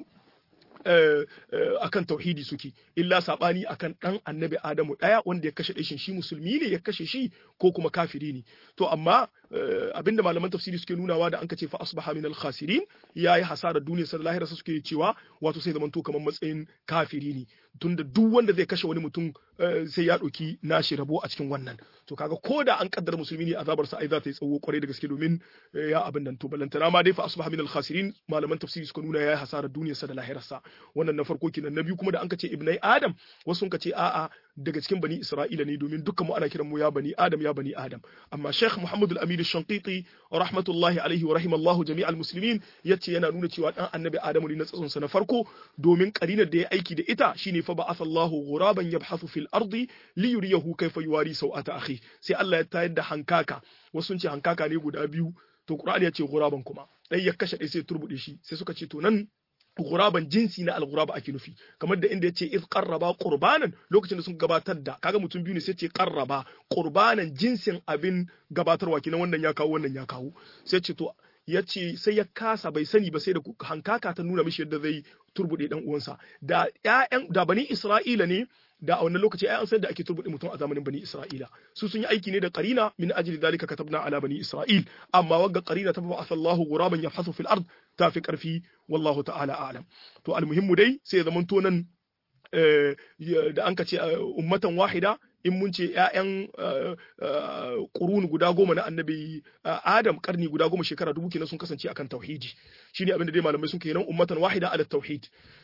akan tauhidi suke illa sabani akan dan annabi Adamu daya wanda ya kashe dashin shi musulmi ne ya kashe shi ko kuma kafiri ne to amma abinda malaman tafsiri suke nunawa da an kace fa asbaha min al khasirin yayi hasara duniya sai lahira suke cewa wato sai zaman to kamar matsayin kafiri ne tunda duk wanda zai kashe wani mutum sai ya dauki nashi rabo a cikin wannan to kaga koda an kaddara musulmi ne azabar sa ai za ta yi tsawo kwarai da gaske domin ya abin nan to balantana ma dai fa asbaha min al khasirin malaman tafsiri suka nuna yayi hasara duniyar sa da lahirar sa wannan na farko kenan na biyu kuma da an kace ibnai adam wasu sun kace a'a daga cikin bani isra'ila ne domin dukkan mu ana kiran mu ya bani adam ya bani adam amma sheikh muhammad al-amin al-shanqiti rahmatullahi alaihi wa rahimallahu jami'al muslimin yace yana nuna cewa dan annabi adamu ne na tsatson sa na farko domin karinar da ya aiki da ita shine fa ba'athallahu ghuraban yabhathu fil ardi li yuriyahu kayfa yuwari sawata akhi sai Allah ya tayar da hankaka wasu sun ce hankaka ne guda biyu to qur'ani ya ce ghuraban kuma dai ya kashe dai sai turbude shi sai suka ce to nan guraban jinsi na al-guraba ake nufi kamar da inda yace iz qarraba qurbanan lokacin da sun gabatar da kaga mutum biyu ne sai ce qarraba qurbanan jinsin abin gabatarwa kinan wannan ya kawo wannan ya kawo sai ce to yace sai ya kasa bai sani ba sai da hankaka ta nuna mishi yadda zai turbude dan uwansa da ƴaƴan da bani Isra'ila ne da a wannan lokaci ai an san da ake turbude mutum a zamanin bani Isra'ila su sun yi aiki ne da qarina min ajli dalika katabna ala bani Isra'il amma wagga qarina ta ba asallahu ghuraban yahsu fil ard ta fi karfi wallahu ta'ala a'lam to almuhimmu dai sai ya zamanto nan da an ka ce ummatan wahida in mun ce ƴaƴan ƙurun guda goma na annabi Adam karni guda goma shekara dubu kenan sun kasance akan tauhidi shine abin da dai malamai sun kenan ummatan wahida ala tauhid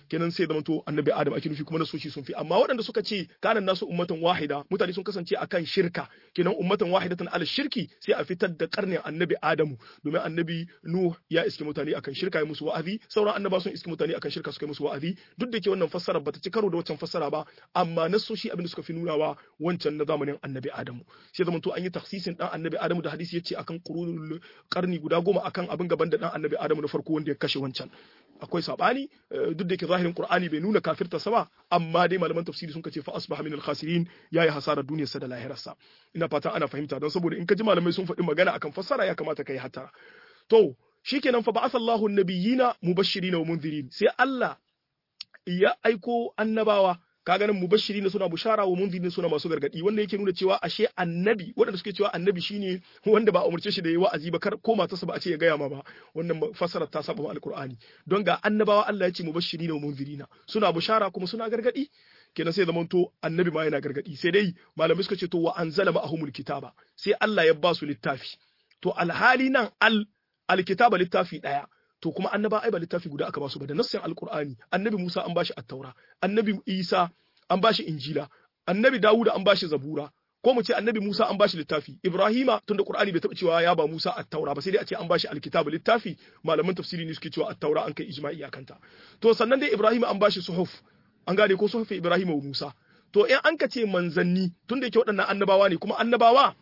kenan sai zamanto annabi Adam ake nufi kuma nasoshi sun fi amma waɗanda suka ce kanan nasu ummatan wahida mutane sun kasance akan shirka kenan ummatan wahidatan ala shirki sai a fitar da karnin annabi Adamu domin annabi Nuh ya iske mutane akan shirka ya musu wa'azi sauran annaba sun iske mutane akan shirka suka yi musu wa'azi duk da ke wannan fassara bata ci karo da wancan fassara ba amma nasoshi abin da suka fi nunawa wancan na zamanin annabi Adamu sai zamanto an yi taksisin dan annabi Adamu da hadisi yace akan qurunul karni guda goma akan abin gaban da dan annabi Adamu na farko wanda ya kashe wancan akwai sabani duk da ke zahirin Qur'ani bai nuna kafirta sa ba amma dai malaman tafsiri sun kace fa asbaha min al-khasirin yayi hasarar duniyarsa da lahirarsa ina fata ana fahimta don saboda in ka ji malamai sun faɗi magana akan fassara ya kamata kai hatara to shikenan fa ba'atha Allahu an-nabiyina mubashirin wa munzirin sai Allah ya aiko annabawa kaga nan mubashirin suna bushara wa munzirin suna masu gargadi wanda yake nuna cewa ashe annabi wanda suke cewa annabi shine wanda ba umurce shi da yayi wa'azi ba kar ko matarsa ba a ce ya gaya ma ba wannan fasarar ta saba ma alqur'ani don ga annabawa Allah ya ce mubashirin wa munzirin suna bushara kuma suna gargadi kenan sai zamanto annabi ma yana gargadi sai dai malamai suka ce to wa anzala ma'ahumul kitaba sai Allah ya ba su littafi to alhali nan al alkitaba littafi daya to kuma annaba ai ba littafi guda aka basu ba da nassin alqur'ani annabi Musa an bashi at-taura annabi Isa an bashi injila annabi Dawuda an bashi zabura ko mu ce annabi Musa an bashi littafi Ibrahima tunda qur'ani bai taba cewa ya ba Musa at-taura ba sai dai a ce an bashi alkitabu littafi malaman tafsiri ne suke cewa at-taura an kai ijma'i akanta to sannan dai Ibrahima an bashi suhuf an gane ko suhuf Ibrahima wa Musa to in an ka ce manzanni tunda yake waɗannan annabawa ne kuma annabawa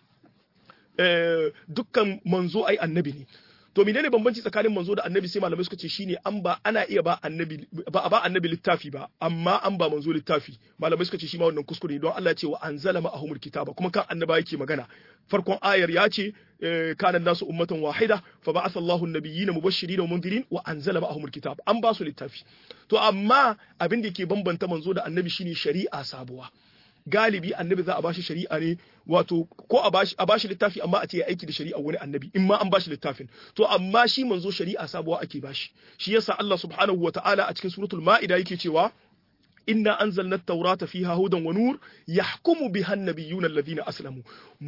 eh dukkan manzo ai annabi ne to menene bambanci tsakanin manzo da annabi sai malamai suka ce shine an ba ana iya ba annabi ba a ba annabi littafi ba amma an ba manzo littafi malamai suka ce shi ma wannan kuskure ne don Allah ya ce wa anzala ma'ahumul kitaba kuma kan annaba yake magana farkon ayar ya ce kana nasu ummatan wahida fa ba'atha Allahu an-nabiyyina mubashirin wa mundirin wa anzala ma'ahumul kitab an ba su littafi to amma abin da ke bambanta manzo da annabi shine shari'a sabuwa galibi annabi za a bashi shari'a ne wato ko a bashi a bashi littafi amma a ce ya aiki da shari'a wani annabi in ma an bashi littafin to amma shi manzo shari'a sabuwa ake bashi shi yasa Allah subhanahu wataala a cikin suratul ma'ida yake cewa inna anzalna at-taurata fiha hudan wa nur yahkumu biha an-nabiyyuna alladhina aslamu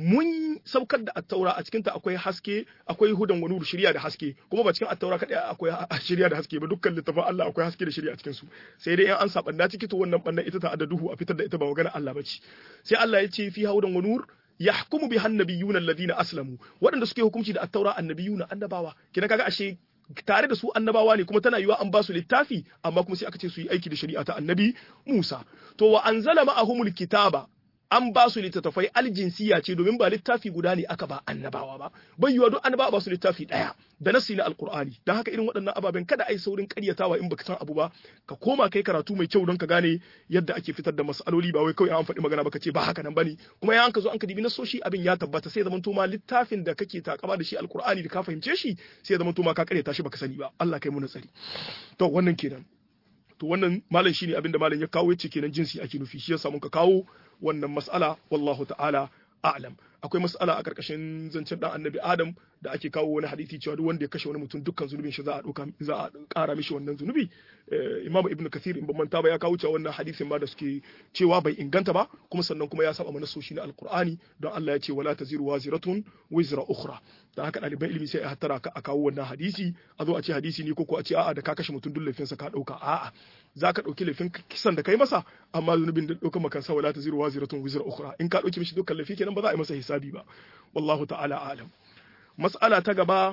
mun saukar da at-taura a cikin ta akwai haske akwai hudan wa nur shari'a da haske kuma ba cikin at-taura kadai akwai shari'a da haske ba dukkan littafin Allah akwai haske da shari'a cikin su sai dai in an sabanna ciki to wannan bannan ita ta da duhu a fitar da ita ba magana Allah bace sai Allah ya ce fiha hudan wa nur yahkumu biha an-nabiyyuna alladhina aslamu waɗanda suke hukunci da at-taura annabiyuna annabawa kina kaga ashe tare da su annabawa ne kuma tana yiwa an ba su littafi amma kuma sai aka ce su yi aiki da shari'a ta annabi Musa to wa anzala ma'ahumul kitaba an ba su littattafai aljinsiya ce domin ba littafi guda ne aka ba annabawa ba bai yiwa duk annabawa ba su littafi daya da nasi na alqur'ani dan haka irin waɗannan ababen kada ai saurin ƙaryatawa in baka san abu ba ka koma kai karatu mai kyau don ka gane yadda ake fitar da mas'aloli ba wai kawai an faɗi magana ba ka ce ba haka nan bane kuma ya an ka zo an ka dibi nasoshi abin ya tabbata sai zaman to ma littafin da kake takaba da shi alqur'ani da ka fahimce shi sai zaman to ma ka ƙaryata shi baka sani ba Allah kai mu nasari to wannan kenan to wannan malam shine abin da malam ya kawo yace kenan jinsi ake nufi shi yasa mun ka kawo wannan mas'ala wallahu ta'ala a'lam akwai mas'ala a karkashin zancen dan annabi Adam da ake kawo wani hadisi cewa duk wanda ya kashe wani mutum dukkan zunubin shi za a dauka za a kara mishi wannan zunubi Imam Ibn Kathir in ban manta ba ya kawo cewa wannan hadisin ma da suke cewa bai inganta ba kuma sannan kuma ya saba mana soshi na alqur'ani don Allah ya ce wala taziru waziratun wizra ukhra dan haka ɗaliban ilimi sai a hattara ka a kawo wannan hadisi a zo a ce hadisi ne ko ko a ce a'a da ka kashe mutum duk laifinsa ka dauka a'a za ka ɗauki laifin kisan da kai masa amma zunubin da ɗaukar makansa wala ta ziru waziratun wizra ukhra in ka ɗauki mishi dukkan laifi kenan ba za a yi masa hisabi ba wallahu ta'ala alam mas'ala ta gaba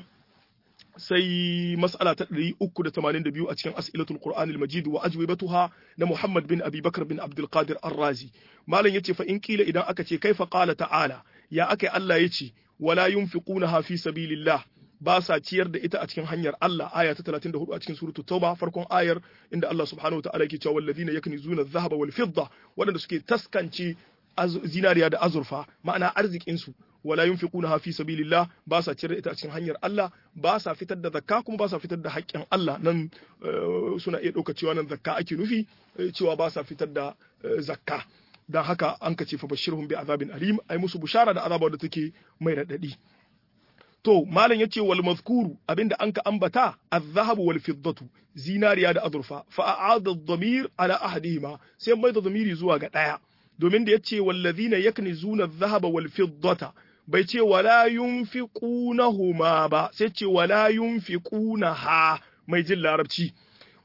sai mas'ala ta ɗari uku da tamanin da biyu a cikin as'ilatul qur'an al-majid wa ajwibatuha na Muhammad bin Abi Bakr bin Abdul Qadir Ar-Razi malam yace fa in kila idan aka ce kaifa qala ta'ala ya akai Allah yace wala yunfiqunaha fi sabilillah ba sa ciyar da ita a cikin hanyar Allah aya ta talatin da hudu a cikin suratul tauba farkon ayar inda Allah subhanahu wataala yake cewa walladhina yaknizuna adh-dhahaba wal fidda wadanda suke taskance zinariya da azurfa ma'ana arzikin su wala yunfiquna fi sabilillah ba sa ciyar da ita a cikin hanyar Allah ba sa fitar da zakka kuma ba sa fitar da haƙƙin Allah nan suna iya ɗauka cewa nan zakka ake nufi cewa ba sa fitar da zakka dan haka an kace fa bashirhum bi azabin alim ai musu bushara da azaba da take mai radadi to malam yace wal mazkuru abinda anka ambata az-zahabu wal fiddatu zinariya da azurfa fa a'ada ad-damir ala ahadihima sai mai da zamiri zuwa ga daya domin da yace wallazina yaknizuna adh-dhahaba wal fiddata bai ce wala yunfiqunahuma ba sai ce wala yunfiqunaha mai jin larabci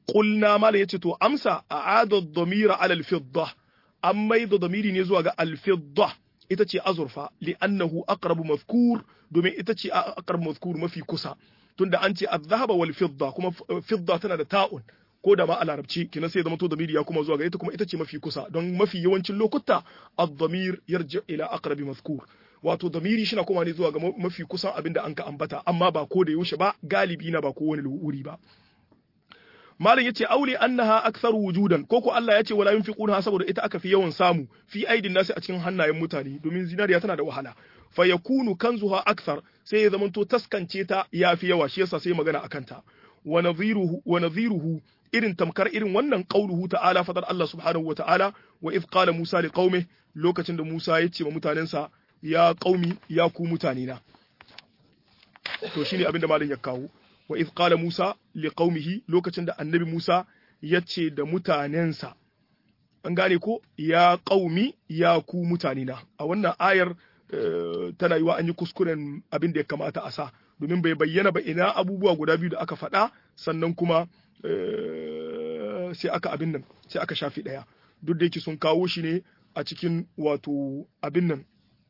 qulna mala yace to amsa a'ada ad-damira ala al-fidda amma da damiri ne zuwa ga al-fidda ita ce azurfa li'annahu aqrabu mazkur domin ita ce aqrabu mazkur mafi kusa tunda an ce az-zahaba wal fidda kuma fidda tana da ta'un ko da ma a larabci kina sai zama to damiri ya kuma zuwa ga ita kuma ita ce mafi kusa don mafi yawancin lokuta ad-damir yarji ila aqrabi mazkur wato damiri shi na kuma ne zuwa ga mafi kusan abinda an ka ambata amma ba ko da yaushe ba galibi na ba ko wani wuri ba malam yace auli annaha aktharu wujudan koko Allah yace wala yunfiquna saboda ita aka fi yawan samu fi aidin nasi a cikin hannayen mutane domin zinariya tana da wahala fa yakunu kanzuha akthar sai ya zamanto taskance ta yafi yawa shi yasa sai magana akan ta wa nadhiruhu wa nadhiruhu irin tamkar irin wannan qauluhu ta'ala fadar Allah subhanahu wa ta'ala wa idh qala Musa liqaumihi lokacin da Musa ya ce wa mutanensa ya qaumi ya ku mutanina to shine abinda malam ya kawo wa idh qala Musa liqaumihi lokacin da annabi Musa ya ce da mutanensa an gane ko ya qaumi ya ku mutanina a wannan ayar tana yiwa an yi kuskuren abin da ya kamata a sa domin bai bayyana ba ina abubuwa guda biyu da aka faɗa sannan kuma sai aka abin nan sai aka shafi ɗaya duk da yake sun kawo shi ne a cikin wato abin nan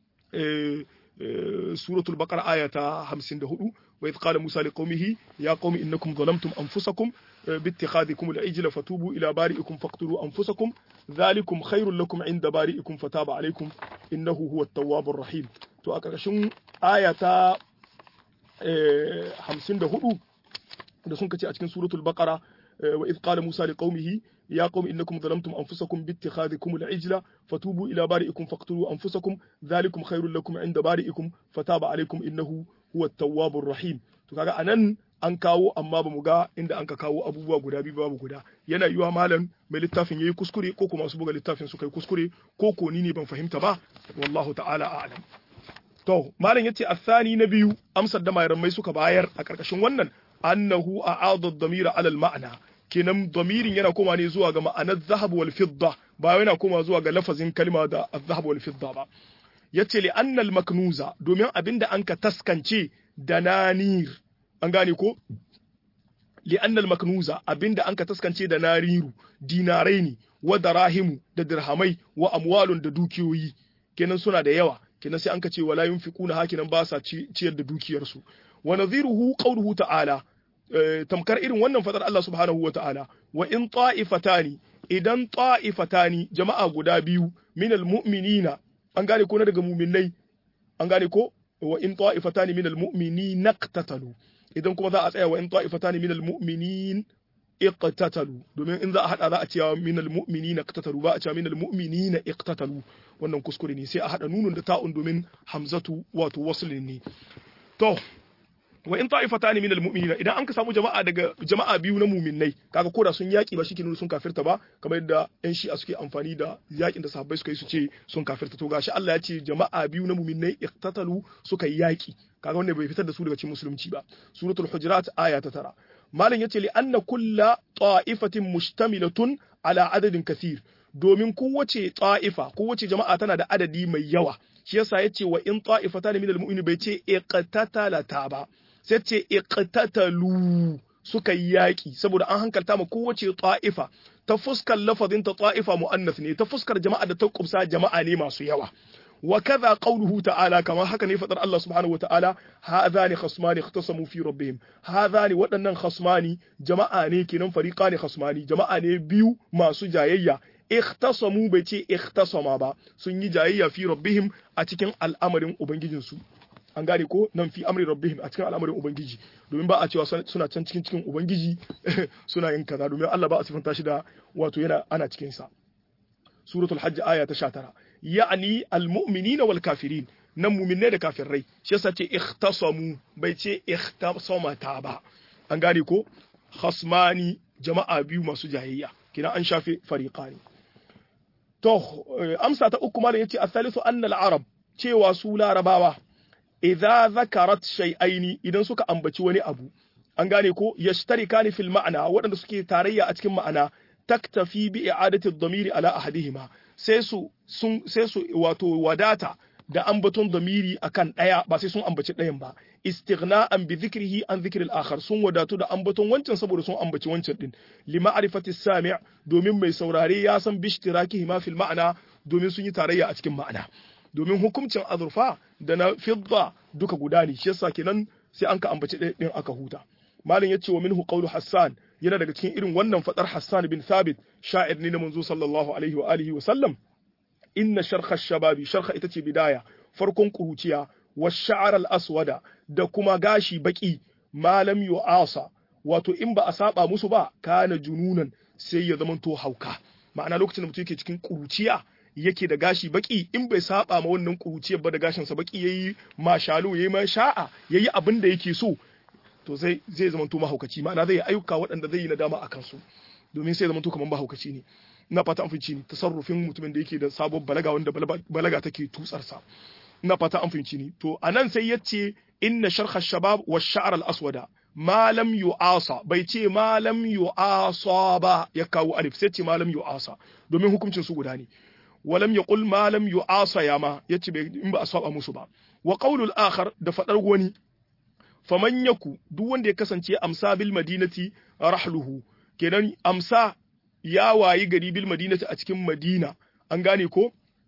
suratul baqara aya ta hamsin da hudu wa idh qala musa liqaumihi ya qaumi innakum zalamtum anfusakum باتخاذكم العجل فتوبوا إلى بارئكم فاقتلوا أنفسكم ذلكم خير لكم عند بارئكم فتاب عليكم إنه هو التواب الرحيم تو أكرشن آية خمسين ده هدو ده سنك تأتكن سورة البقرة وإذ قال موسى لقومه يا قوم إنكم ظلمتم أنفسكم باتخاذكم العجل فتوبوا إلى بارئكم فاقتلوا أنفسكم ذلكم خير لكم عند بارئكم فتاب عليكم إنه هو التواب الرحيم تو كاغا أنن an kawo amma ba mu ga inda an ka kawo abubuwa guda biyu babu guda yana yiwa malam mai littafin yayi kuskure ko kuma su buga littafin su kai kuskure ko ko ni ne ban fahimta ba wallahu ta'ala a'lam to malam yace asani na biyu amsar da mai suka bayar a karkashin wannan annahu a'adha ad-damira 'ala al-ma'na kenan damirin yana koma ne zuwa ga ma'anar zahab wal fidda ba yana koma zuwa ga lafazin kalma da az-zahab wal fidda ba yace li anna al-maknuza domin abinda an ka taskance dananir an gane ko li'anna al-maknuza abinda an ka taskance da nariru dinarai ne wa darahimu da dirhamai wa amwalun da dukiyoyi kenan suna da yawa kenan sai an ka ce wala yunfiquna hakinan ba sa ciyar da dukiyar su wa nadhiruhu qawluhu ta'ala tamkar irin wannan fadar Allah subhanahu wa ta'ala wa in ta'ifatani idan ta'ifatani jama'a guda biyu minal mu'minina an gane ko na daga mu'minai an gane ko wa in ta'ifatani minal mu'minina iqtatalu idan kuma za a tsaya wa in ta'ifatani minal mu'minin iqtatalu domin in za a hada za a cewa minal mu'minina iqtatalu ba a cewa minal mu'minina iqtatalu wannan kuskure ne sai a hada nunun da ta'un domin hamzatu wato waslin ne to wa in ta'ifatani minal mu'minina idan an ka samu jama'a daga jama'a biyu na mu'minnai kaga koda sun yaki ba shike sun kafirta ba kamar yadda yan shi'a suke amfani da yakin da sahabbai suka yi su ce sun kafirta to gashi Allah ya ce jama'a biyu na mu'minnai iqtatalu suka yi yaki kaga wannan bai fitar da su daga cikin musulunci ba suratul hujurat aya ta tara malam yace li anna kulla ta'ifatin mushtamilatun ala adadin kathir domin kowace ta'ifa kowace jama'a tana da adadi mai yawa shi yasa yace wa in ta'ifatan minal mu'minin bai ce iqtatalata ba sai ce iqtatalu suka yi yaki saboda an hankalta ma kowace ta'ifa ta fuskar lafazin ta ta'ifa muannas ne ta fuskar jama'a da ta kubsa jama'a ne masu yawa وكذا قوله تعالى كما حكى نفطر الله سبحانه وتعالى هذان خصمان اختصموا في ربهم هذان ودنن خصمان جماعة كنن فريقان خصمان جماعة بيو ما سجايا اختصموا بيتي اختصما با سن جايا في ربهم أتكن الأمر أبنجيجنسو an gane ko nan fi amri rabbihim a cikin al'amarin ubangiji domin ba a cewa suna can cikin cikin ubangiji suna yin kaza domin Allah ba a sifanta shi da wato yana ana cikin sa suratul hajj aya ta sha tara ya'ni almu'minina wal kafirin nan mu'minai da kafirai shi yasa ce ikhtasamu bai ce ikhtasamata ba an gane ko khasmani jama'a biyu masu jayayya kina an shafe fariqani to amsa ta uku malam yace athalithu anna al-arab cewa su larabawa idza zakarat shay'aini idan suka ambaci wani abu an gane ko yashtarikani fil ma'ana waɗanda suke tarayya a cikin ma'ana taktafi bi i'adati ad-damiri ala ahadihima sai su sun sai su wato wadata da ambaton damiri akan daya ba sai sun ambaci dayan ba istighna'an bi dhikrihi an dhikril akhar sun wadatu da ambaton wancan saboda sun ambaci wancan din li ma'rifati sami' domin mai saurare ya san bishtiraki ma fil ma'ana domin sun yi tarayya a cikin ma'ana domin hukuncin azurfa da na fidda duka guda ne shi yasa kenan sai an ka ambaci ɗaya din aka huta malam yace wa minhu qawlu hassan yana daga cikin irin wannan fadar hassan bin thabit sha'ir ne na manzo sallallahu alaihi wa alihi wa sallam inna sharha shababi sharha ita ce bidaya farkon kuruciya wa sha'ar al-aswada da kuma gashi baki malam yu'asa wato in ba a saba musu ba kana jununan sai ya zamanto hauka ma'ana lokacin da mutum yake cikin kuruciya yake da gashi baki in bai saba ma wannan kuruciyar ba da gashin sa baki yayi mashalo yayi ma sha'a yayi abin da yake so to zai zai zamanto mahaukaci ma'ana zai ayyuka waɗanda zai yi nadama akan su domin sai zamanto kaman mahaukaci ne ina fata an fice ni tasarrufin mutumin da yake da sabon balaga wanda balaga take tutsarsa ina fata an fice ni to anan sai yace inna sharha shabab wa sha'r al aswada ma lam yu'asa bai ce ma lam yu'asa ba ya kawo alif sai ce ma lam yu'asa domin hukuncin su guda ne walam yaqul ma lam yu'asa ya ma yace in ba a saba musu ba wa qawlul akhar da fadar wani faman yaku duk wanda ya kasance amsa bil madinati rahluhu kenan amsa ya wayi gari bil madinati a cikin madina an gane ko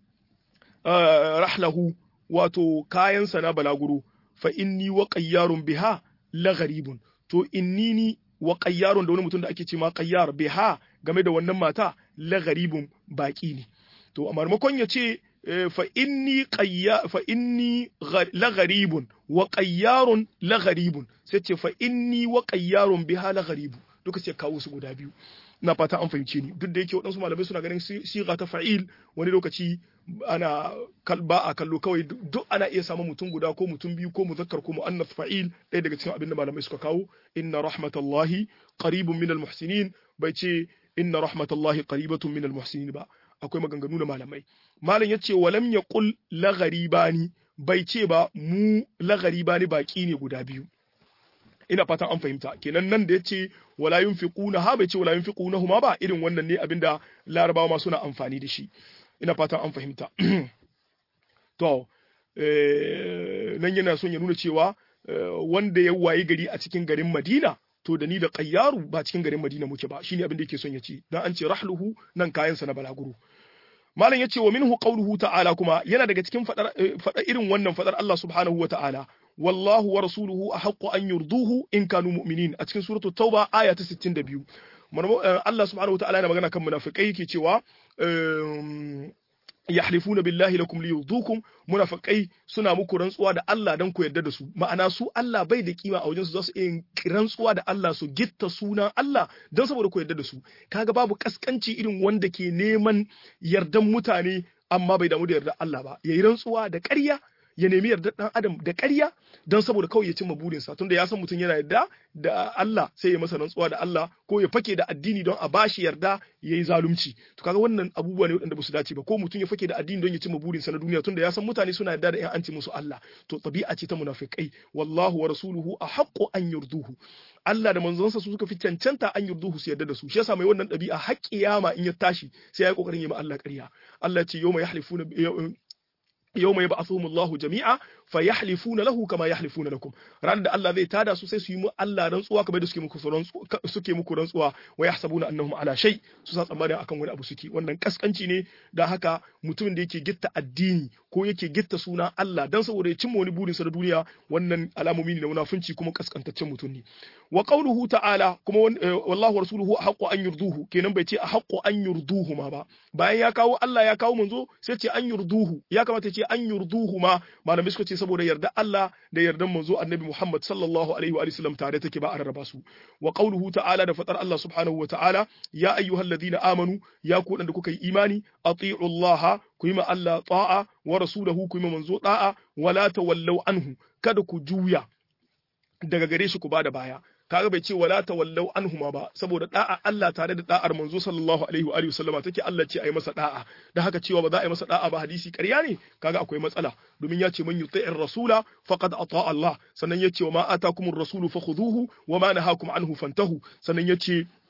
rahlahu wato kayansa na balaguro fa inni wa qayyarun biha la gharibun to innini wa qayyarun da wani mutum da ake ce ma qayyar biha game da wannan mata la gharibun baki ne to a marmakon ya ce fa inni qayya fa inni la gharibun wa qayyarun la gharibun sai ce fa inni wa qayyarun biha la gharibun duka sai kawo su guda biyu na fata an fahimce ni duk da yake waɗansu malamai suna ganin siga ta fa'il wani lokaci ana kalba a kallo kawai duk ana iya samun mutum guda ko mutum biyu ko muzakkar ko muannath fa'il ɗaya daga cikin abin da malamai suka kawo inna rahmatallahi qaribun minal muhsinin bai ce inna rahmatallahi qaribatun minal muhsinin ba akwai maganganu na malamai malam yace walam yaqul la gharibani bai ce ba mu la gharibani baki ne guda biyu ina fatan an fahimta kenan nan da yace wala yunfiquna ha bai ce wala yunfiquna huma ba irin wannan ne abinda larabawa ma suna amfani da shi ina fatan an fahimta to eh nan yana son ya nuna cewa wanda ya wayi gari a cikin garin Madina to da ni da qayyaru ba cikin garin Madina muke ba shine abin da yake son ya ce dan an ce rahluhu nan kayan sa na balaguro malam yace wa minhu qawluhu ta'ala kuma yana daga cikin fadar fadar irin wannan fadar Allah subhanahu wa ta'ala wallahu wa rasuluhu ahaqqu an yurduhu in kanu mu'minin a cikin suratul tauba aya ta sittin da biyu Allah subhanahu wa ta'ala yana magana kan munafikai yake cewa yahlifuna billahi lakum liyurdukum munafiqai suna muku rantsuwa da Allah dan ku yarda da su ma'ana su Allah bai da kima a wajen su zasu iya rantsuwa da Allah su gitta sunan Allah dan saboda ku yarda da su kaga babu kaskanci irin wanda ke neman yardan mutane amma bai damu da yarda Allah ba yayi rantsuwa da ƙarya ya nemi yarda dan adam da ƙarya don saboda kawai ya cimma burinsa tunda ya san mutum yana yarda da Allah sai ya masa rantsuwa da Allah ko ya fake da addini don a bashi yarda yayi zalunci to kaga wannan abubuwa ne waɗanda ba su dace ba ko mutum ya fake da addini don ya cimma burinsa na duniya tunda ya san mutane suna yarda da ƴan anci musu Allah to tabi'a ce ta munafikai wallahu wa rasuluhu ahaqqu an yurduhu Allah da manzonsa su suka fi cancanta an yurduhu su yarda da su shi yasa mai wannan ɗabi'a har kiyama in ya tashi sai ya yi kokarin yi ma Allah ƙarya Allah ya ce yawma yahlifuna yawma yab'athuhum Allahu jami'a fayahlifuna lahu kama yahlifuna lakum ran da Allah zai tada su sai su yi mu Allah rantsuwa kamar da suke muku suke muku rantsuwa wa yahsabuna annahum ala shay su sa tsammanin akan wani abu suke wannan kaskanci ne dan haka mutumin da yake gitta addini ko yake gitta suna Allah dan saboda ya cimma wani burinsa na duniya wannan alamomi ne na munafunci kuma kaskantaccen mutum ne wa qawluhu ta'ala kuma wallahu rasuluhu ahqqu an yurduhu kenan bai ce ahqqu an yurduhu ma ba bayan ya kawo Allah ya kawo manzo sai ce an yurduhu ya kamata ce an yurduhu ma malamai suka ce saboda yarda Allah da yardan manzo annabi Muhammad sallallahu alaihi wa sallam tare take ba a rarraba su wa qawluhu ta'ala da fatar Allah subhanahu wa ta'ala ya ayyuhalladhina amanu ya ku da kuka yi imani ati'u Allah ku yi ma Allah ta'a wa rasulahu ku yi ma manzo da'a wala tawallaw anhu kada ku juya daga gare shi ku bada baya kaga bai ce wala tawallau anhuma ba saboda da'a Allah tare da da'ar manzo sallallahu alaihi wa alihi wasallama take Allah ce ayi masa da'a da haka cewa ba za a yi masa da'a ba hadisi ƙarya ne kaga akwai matsala domin ya ce man yuti'ir rasula faqad ata Allah sannan ya ce wa ma atakumur rasulu fakhuduhu wa ma nahakum anhu fantahu sannan ya ce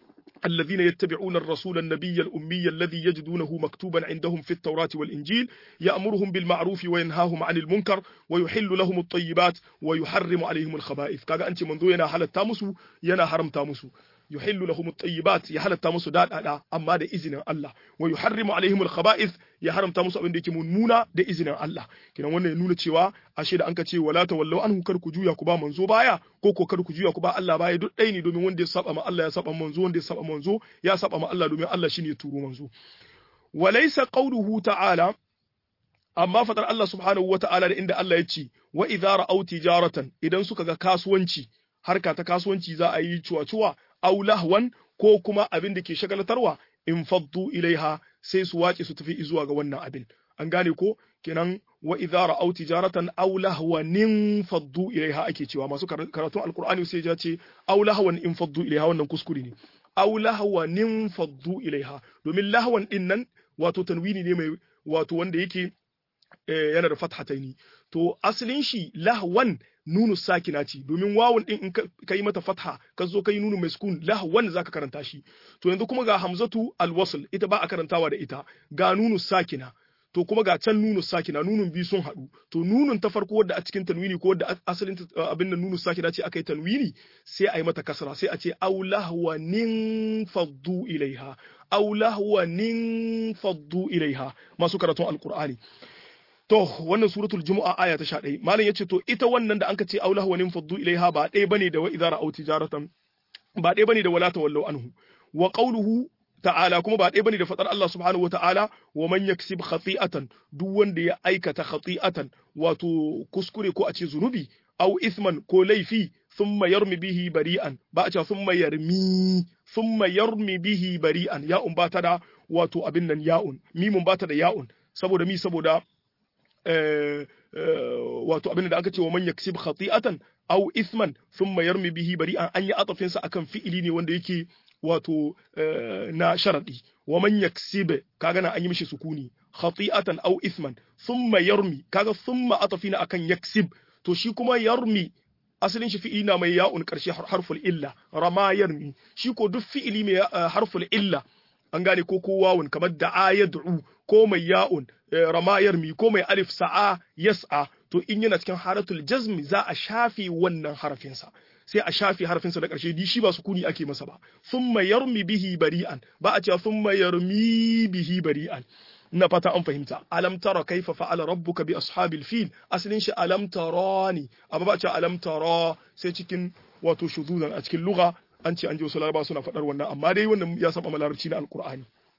الذين يتبعون الرسول النبي الأمي الذي يجدونه مكتوبا عندهم في التوراة والإنجيل يأمرهم بالمعروف وينهاهم عن المنكر ويحل لهم الطيبات ويحرم عليهم الخبائث كاغا أنت منذ ينا حل التامسو ينا حرم تامسو يحل لهم الطيبات يا حل التامسو داد أدا أما دا إذن الله ويحرم عليهم الخبائث يا حرم تامسو أبن ديكي منونا دا إذن الله كنا وانا نونا تشوا أشيد أنك تشي ولا تولوا أنه كركو جويا كبا منزو بايا كوكو كركو جويا كبا الله بايا دو أيني دومي وان دي سابا ما الله يا سابا منزو وان دي سابا منزو يا سابا ما الله دومي الله شيني تورو منزو وليس قوله تعالى أما فتر الله سبحانه وتعالى عند الله يتشي وإذا رأوا تجارة إذا سكا كاسوانشي harka ta kasuwanci za a yi cuwa-cuwa aw lahwan ko kuma abin da ke shagalatarwa in faddu ilaiha sai su wace su tafi zuwa ga wannan abin an gane ko kenan wa idza ra'aw tijaratan aw lahwan faddu ilaiha ake cewa masu karatun alqur'ani sai ya ce aw lahwan in faddu ilaiha wannan kuskure ne aw lahwan faddu ilaiha domin lahwan din nan wato tanwini ne mai wato wanda yake yana da fathataini to asalin shi lahwan nunu sakina ce domin wawun din in ka yi mata fatha ka zo ka yi nunu mai sukun lahwan zaka karanta shi to yanzu kuma ga hamzatu alwasl ita ba a karantawa da ita ga nunu sakina to kuma ga can nunu sakina nunun biyu sun haɗu to nunun ta farko wadda a cikin tanwini ko wadda asalin abin da nunu sakina ce aka yi tanwini sai a yi mata kasra sai a ce aw lahwanin faddu ilaiha aw lahwanin faddu ilaiha masu karatun alqur'ani to wannan suratul jumu'a aya ta sha ɗaya malam yace to ita wannan da anka ce aulahu wa ninfaddu ilaiha ba ɗaya bane da wa idza ra'aw tijaratan ba ɗaya bane da wala tawallu anhu wa qawluhu ta'ala kuma ba ɗaya bane da fadar Allah subhanahu wa ta'ala wa man yaksib khati'atan duk wanda ya aikata khati'atan wato kuskure ko a ce zunubi aw isman ko laifi thumma yarmi bihi bari'an ba a ce thumma yarmi thumma yarmi bihi bari'an ya'un ba ta da wato abin nan ya'un mimun ba ta da ya'un saboda mi saboda wato abin da aka ce wa man yaksib khati'atan aw ithman thumma yarmi bihi bari'an an yi atafin sa akan fi'ili ne wanda yake wato na sharadi wa man yaksib kaga na an yi mishi sukuni khati'atan aw ithman thumma yarmi kaga thumma atafina akan yaksib to shi kuma yarmi asalin shi fi'ili na mai ya'un karshe harful illa rama yarmi shi ko duk fi'ili mai harful illa an gane ko ko wawun kamar da'a yad'u ko mai ya'un ramayar mi ko mai alif sa'a yas'a to in yana cikin haratul jazmi za a shafi wannan harafinsa sai a shafi harafinsa da ƙarshe di shi ba sukuni ake masa ba thumma yarmi bihi bari'an ba a cewa thumma yarmi bihi bari'an ina fata an fahimta alam tara kaifa fa'ala rabbuka bi ashabil fil asalin shi alam tarani amma ba a cewa alam tara sai cikin wato shuzuzan a cikin lugha an ce an ji wasu laraba suna faɗar wannan amma dai wannan ya saba malarabci na alqur'ani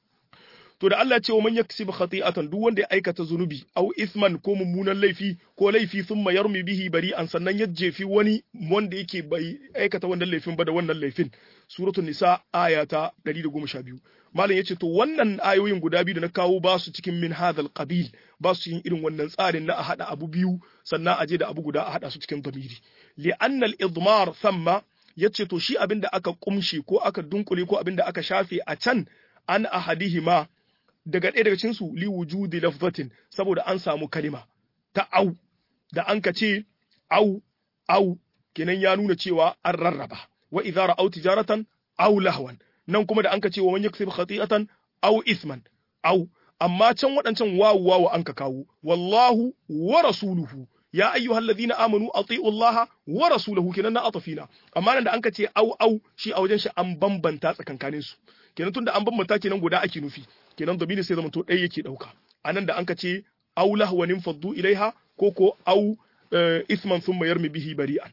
to da Allah ya ce wa man yaksib khati'atan duk wanda ya aikata zunubi aw ithman ko mummunan laifi ko laifi thumma yarmi bihi bari'an sannan ya jefi wani wanda yake bai aikata wannan laifin ba da wannan laifin suratul nisa aya ta ɗari da goma sha biyu malam yace to wannan ayoyin guda biyu da na kawo ba su cikin min hadhal qabil ba su yin irin wannan tsarin na a hada abu biyu sannan a je da abu guda a hada su cikin damiri li anna al idmar thamma yace to shi abinda aka kumshe ko aka dunkule ko abinda aka shafe a can an ahadihima daga ɗaya daga cinsu li wujudi lafzatin saboda an samu kalima ta au da an ka ce au au kenan ya nuna cewa an rarraba wa idza ra'aw tijaratan aw lahwan nan kuma da an ka ce wa man yaksib khati'atan aw isman au amma can waɗancan wawu wawu an ka kawo wallahu wa rasuluhu ya ayyuhalladhina amanu ati'u allaha wa rasulahu kenan na atafina amma nan da an ka ce au au shi a wajen shi an bambanta tsakankanin su kenan tunda an bambanta kenan guda ake nufi kenan domini sai zama to ɗaya yake ɗauka anan da an ka ce aw lahwanin faddu ilaiha ko ko aw isman thumma yarmi bihi bari'an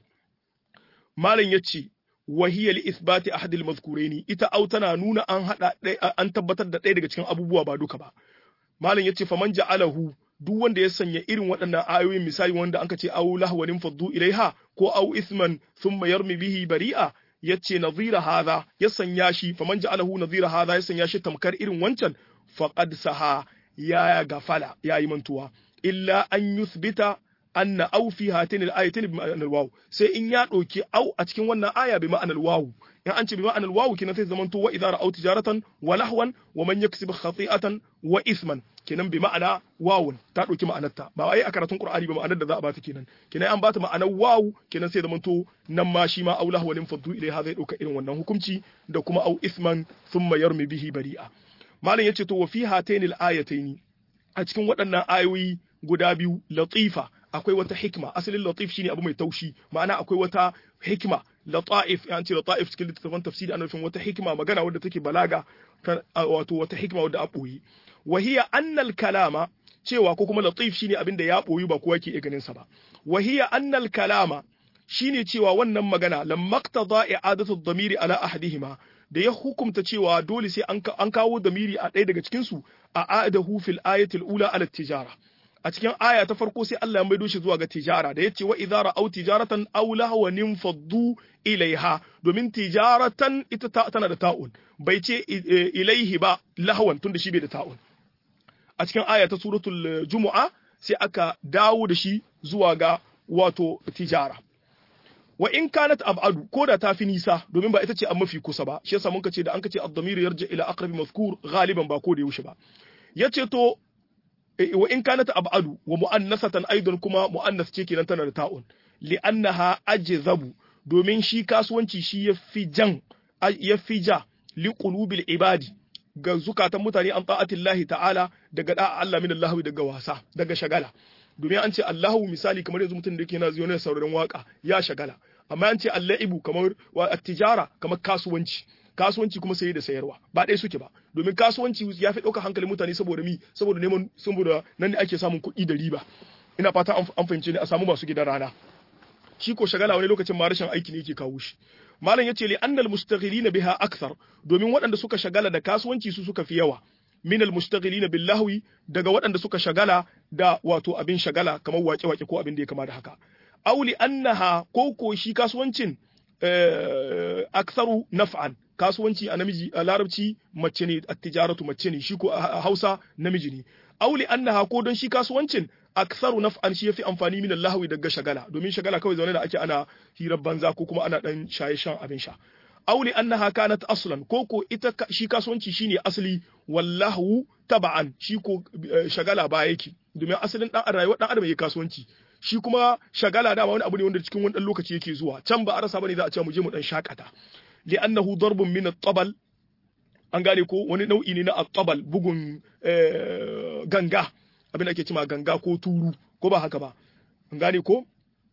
malam yace wa hiya li ithbati ahad al mazkuraini ita aw tana nuna an hada an tabbatar da ɗaya daga cikin abubuwa ba duka ba malam yace faman ja'alahu duk wanda ya sanya irin waɗannan ayoyin misali wanda an ka ce aw lahwanin faddu ilaiha ko aw isman thumma yarmi bihi bari'a yace nazira hadha ya sanya shi faman ja'alahu nazira hadha ya sanya shi tamkar irin wancan faqad saha ya gafala ya yi mantuwa illa an yuthbita anna aw fi hatin al-ayatin bi ma'anar waw sai in ya dauki aw a cikin wannan aya bi ma'anar waw in an ce bi ma'anar waw kina sai zamanto wa idza ra'aw tijaratan wa lahwan wa man yaksib khati'atan wa isman kenan bi ma'ana wawun ta dauki ma'anarta ba wai a karatun qur'ani ba ma'anar da za a bata kenan kenan an bata ma'anar waw kenan sai zamanto nan ma shi ma aw lahwan faddu ilaiha zai dauka irin wannan hukunci da kuma aw isman thumma yarmi bihi bari'a malam yace to wa fi hatain al-ayataini a cikin waɗannan ayoyi guda biyu latifa akwai wata hikma asalin latif shine abu mai taushi ma'ana akwai wata hikma lataif an ce lataif cikin littattafan tafsiri ana nufin wata hikma magana wadda take balaga wato wata hikma wadda a boye wa hiya annal kalama cewa ko kuma latif shine abin da ya boyu ba kowa ke iya ganin sa ba wa hiya annal kalama shine cewa wannan magana lamma qtada i'adatu ad-damiri ala ahadihima da ya hukumta cewa dole sai an kawo damiri a ɗaya daga cikin su a adahu fil ayati al-ula ala tijara a cikin aya ta farko sai Allah ya maido shi zuwa ga tijara da yace wa idza ra'aw tijaratan aw lahwan faddu ilaiha domin tijaratan ita tana da ta'un bai ce ilaihi ba lahwan tunda shi bai da ta'un a cikin aya ta suratul jumu'a sai aka dawo da shi zuwa ga wato tijara wa in kanat ab'adu ko da ta fi nisa domin ba ita ce an mafi kusa ba shi yasa mun kace da an kace ad-damir yarji ila aqrabi mazkur ghaliban ba ko da yaushe ba yace to wa in kanat ab'adu wa mu'annasatan aidan kuma mu'annas ce kenan tana da ta'un li'annaha ajzabu domin shi kasuwanci shi yafi jan yafi ja li qulubil ibadi ga zukatan mutane an ta'atillahi ta'ala daga da'a Allah min Allah daga wasa daga shagala domin an ce Allahu misali kamar yanzu mutum da yake yana zuwa ne sauraron waka ya shagala amma an ce Allahibu kamar wa at-tijara kamar kasuwanci kasuwanci kuma saye da sayarwa ba ɗaya suke ba domin kasuwanci ya fi ɗaukar hankalin mutane saboda mi saboda neman saboda nan ne ake samun kuɗi da riba ina fata an fahimce ni a samu masu gidan rana shi ko shagala wani lokacin ma rashin aiki ne yake kawo shi malam yace li annal mustaghilina biha akthar domin waɗanda suka shagala da kasuwanci su suka fi yawa min al mustaghilina bil lahwi daga waɗanda suka shagala da wato abin shagala kamar waƙe-waƙe ko abin da ya kama da haka auli annaha ko ko shi kasuwancin aktharu naf'an kasuwanci a namiji a larabci mace ne at-tijaratu mace ne shi ko a Hausa namiji ne auli annaha ko don shi kasuwancin aktharu naf'an shi yafi amfani min lahwi daga shagala domin shagala kawai zaune da ake ana hirar banza ko kuma ana dan shaye shan abin sha auli annaha kanat aslan ko ko ita shi kasuwanci shine asali wallahu taba'an shi ko shagala ba yake domin asalin dan rayuwar dan adam yake kasuwanci shi kuma shagala dama wani abu ne wanda cikin wani dan lokaci yake zuwa can ba a rasa bane za a ce mu je mu dan shakata li'annahu darbun min at-tabal an gane ko wani nau'i ne na at-tabal bugun ganga abin da ake cewa ganga ko turu ko ba haka ba an gane ko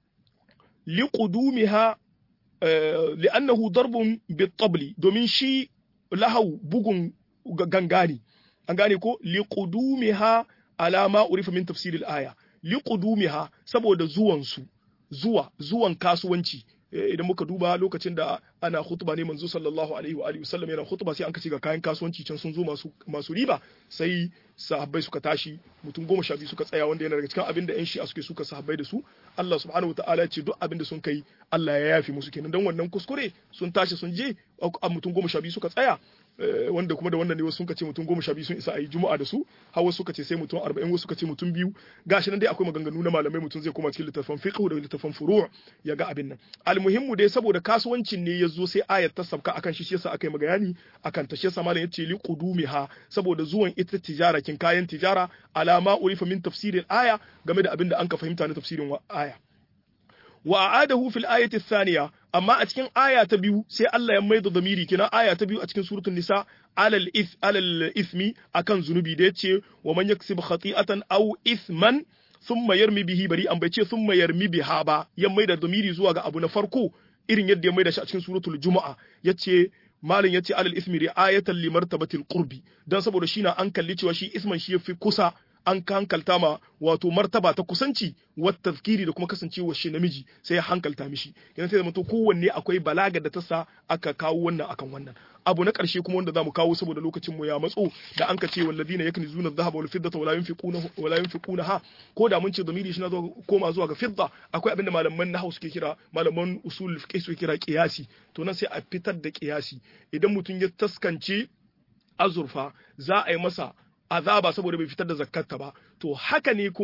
liqudumiha li'annahu darbun bit-tabli domin shi lahau bugun ganga ne an gane ko liqudumiha ala ma urifa min tafsir al-aya liqudumiha saboda zuwan su zuwa zuwan kasuwanci idan muka duba lokacin da ana khutba ne manzo sallallahu alaihi wa alihi wasallam yana khutba sai an kace ga kayan kasuwanci can sun zo masu masu riba sai sahabbai suka tashi mutum goma sha biyu suka tsaya wanda yana daga cikin abin da yan shi'a suke suka sahabbai da su Allah subhanahu wataala ya ce duk abin da sun kai Allah ya yafi musu kenan dan wannan kuskure sun tashi sun je mutum goma sha biyu suka tsaya wanda kuma da wannan ne wasu sun ce mutum goma sha biyu sun isa a yi juma'a da su har wasu suka ce sai mutum arba'in wasu suka ce mutum biyu gashi nan dai akwai maganganu na malamai mutum zai koma cikin littafin fiqh da littafin furu' ya ga abin nan almuhimmu dai saboda kasuwancin ne ya zo sai ayat ta sabka akan shi shi yasa aka yi magayani akan ta shi yasa malam yace li qudumiha saboda zuwan ita tijara kin kayan tijara alama urifa min tafsirin aya game da abin da an ka fahimta na tafsirin aya wa a'adahu fil ayati ath-thaniya amma a cikin aya ta biyu sai Allah ya maida zamiri kina aya ta biyu a cikin suratul nisa alal ith alal ithmi akan zunubi da yace wa man yaksib khati'atan aw ithman thumma yarmi bihi bari'an bai ce thumma yarmi biha ba ya maida zamiri zuwa ga abu na farko irin yadda ya maida shi a cikin suratul jumu'a yace malin yace alal ithmi ri'ayatan li martabatil qurbi dan saboda shi na an kalli cewa shi isman shi yafi kusa an hankalta ma wato martaba ta kusanci wa tazkiri da kuma kasancewa shi namiji sai ya hankalta mishi yana sai zama to kowanne akwai balaga da ta sa aka kawo wannan akan wannan abu na karshe kuma wanda zamu kawo saboda lokacin mu ya matso da an ka ce walladina yaknizuna adh-dhahaba wal fiddata wala yunfiquna wala yunfiqunaha ko da mun ce zamiri shi na zo koma zuwa ga fidda akwai abinda malaman nahwu suke kira malaman usul fiqh suke kira qiyasi to nan sai a fitar da qiyasi idan mutum ya taskance azurfa za a yi masa azaba saboda bai fitar da zakkata ba to haka ne kuma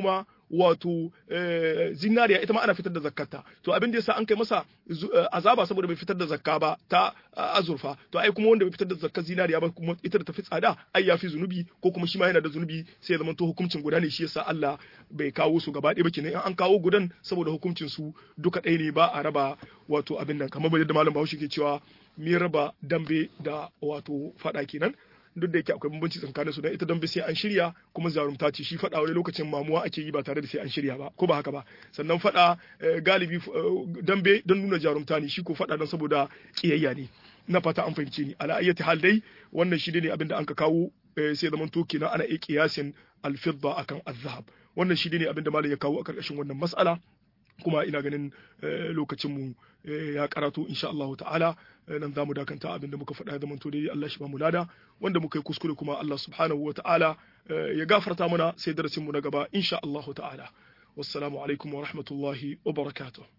wato zinariya ita ma ana fitar da zakkata to abin da yasa an kai masa azaba saboda bai fitar da zakka ba ta azurfa to ai kuma wanda bai fitar da zakkar zinariya ba kuma ita da tafi tsada ai yafi zunubi ko kuma shi ma yana da zunubi sai ya zama to hukuncin guda ne shi yasa Allah bai kawo su gaba ɗaya ba kenan in an kawo gudan saboda hukuncin su duka ɗaya ne ba a raba wato abin nan kamar yadda malam Bahaushe ke cewa mi raba dambe da wato fada kenan duk da yake akwai bambanci tsakanin su dan ita dambe sai an shirya kuma zarumta ce shi fada wani lokacin mamuwa ake yi ba tare da sai an shirya ba ko ba haka ba sannan fada galibi dambe don nuna jarumta ne shi ko fada don saboda kiyayya ne na fata an fahimce ni ala ayyati hal dai wannan shi ne abin da an ka kawo sai zaman to kenan ana iya kiyasin al-fidda akan az-zahab wannan shi ne abin da malam ya kawo a karkashin wannan mas'ala kuma ina ganin lokacinmu ya karatu insha Allah ta'ala nan zamu dakanta abin da muka faɗa ya zamanto dai Allah shi ba mu lada wanda muka yi kuskure kuma Allah subhanahu wa ta'ala ya gafarta mana sai darasin mu na gaba insha Allah ta'ala wassalamu alaikum wa rahmatullahi wa barakatuh